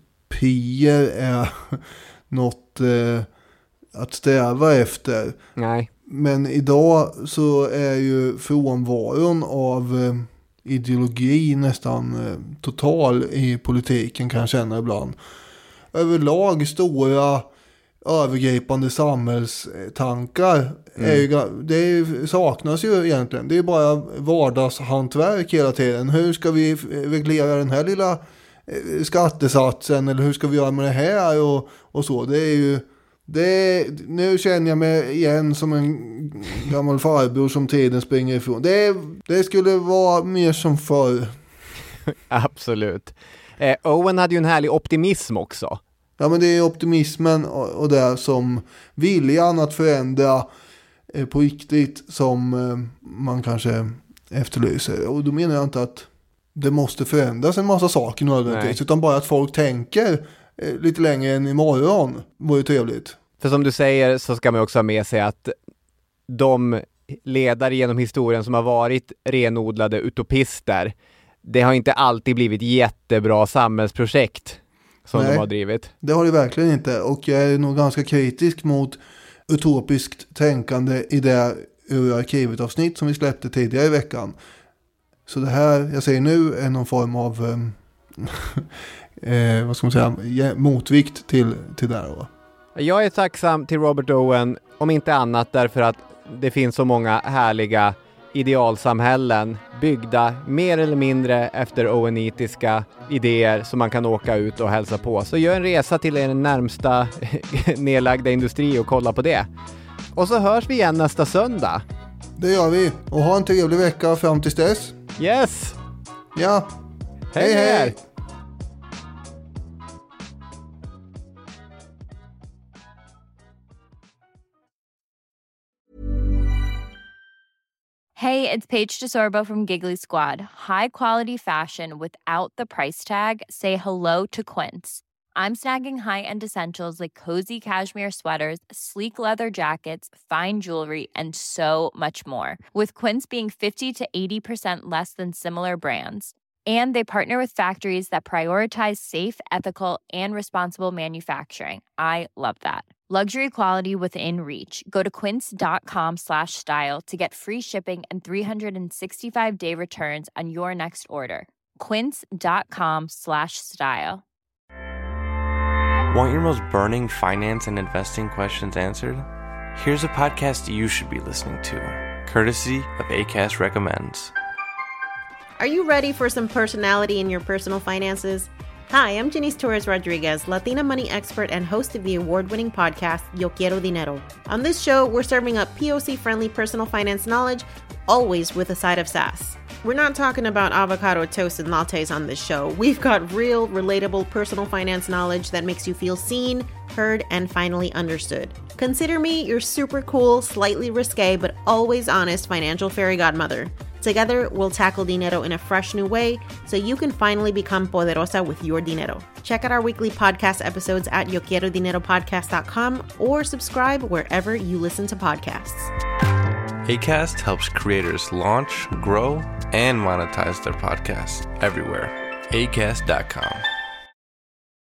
utopier är något eh, att sträva efter. Nej. Men idag så är ju frånvaron av eh, ideologi nästan eh, total i politiken, kan jag känna ibland. Överlag stora övergripande samhällstankar mm. är ju, det är ju, saknas ju egentligen. Det är bara vardagshantverk hela tiden. Hur ska vi reglera den här lilla eh, skattesatsen, eller hur ska vi göra med det här och, och så. Det är ju Det, nu känner jag mig igen som en gammal farbror som tiden springer ifrån. Det, det skulle vara mer som förr. Absolut. Eh, Owen hade ju en härlig optimism också. Ja, men det är optimismen och, och det som viljan att förändra eh, på riktigt som eh, man kanske efterlyser. Och då menar jag inte att det måste förändras en massa saker nödvändigtvis, utan bara att folk tänker eh, lite längre än imorgon vore trevligt. För som du säger så ska man också ha med sig att de ledare genom historien som har varit renodlade utopister, det har inte alltid blivit jättebra samhällsprojekt som Nej, de har drivit. Det har det verkligen inte, och jag är nog ganska kritisk mot utopiskt tänkande i det ur arkivet avsnitt som vi släppte tidigare i veckan. Så det här jag säger nu är någon form av eh, vad ska man säga, motvikt till, till det här. Jag är tacksam till Robert Owen, om inte annat därför att det finns så många härliga idealsamhällen byggda mer eller mindre efter owenitiska idéer som man kan åka ut och hälsa på. Så gör en resa till er närmsta nedlagda industri och kolla på det. Och så hörs vi igen nästa söndag. Det gör vi. Och ha en trevlig vecka fram tills dess. Yes! Ja. Hej hej! hej. Hey, it's Paige DeSorbo from Giggly Squad. High quality fashion without the price tag. Say hello to Quince. I'm snagging high-end essentials like cozy cashmere sweaters, sleek leather jackets, fine jewelry, and so much more. With Quince being fifty to eighty percent less than similar brands. And they partner with factories that prioritize safe, ethical, and responsible manufacturing. I love that. Luxury quality within reach. Go to quince.com slash style to get free shipping and three sixty-five day returns on your next order. Quince.com slash style. Want your most burning finance and investing questions answered? Here's a podcast you should be listening to, courtesy of Acast Recommends. Are you ready for some personality in your personal finances? Hi, I'm Janice Torres-Rodriguez, Latina money expert and host of the award-winning podcast, Yo Quiero Dinero. On this show, we're serving up P O C-friendly personal finance knowledge, always with a side of sass. We're not talking about avocado toast and lattes on this show. We've got real, relatable personal finance knowledge that makes you feel seen, heard, and finally understood. Consider me your super cool, slightly risque, but always honest financial fairy godmother. Together, we'll tackle dinero in a fresh new way so you can finally become poderosa with your dinero. Check out our weekly podcast episodes at yo quiero dinero podcast dot com or subscribe wherever you listen to podcasts. Acast helps creators launch, grow, and monetize their podcasts everywhere. acast dot com.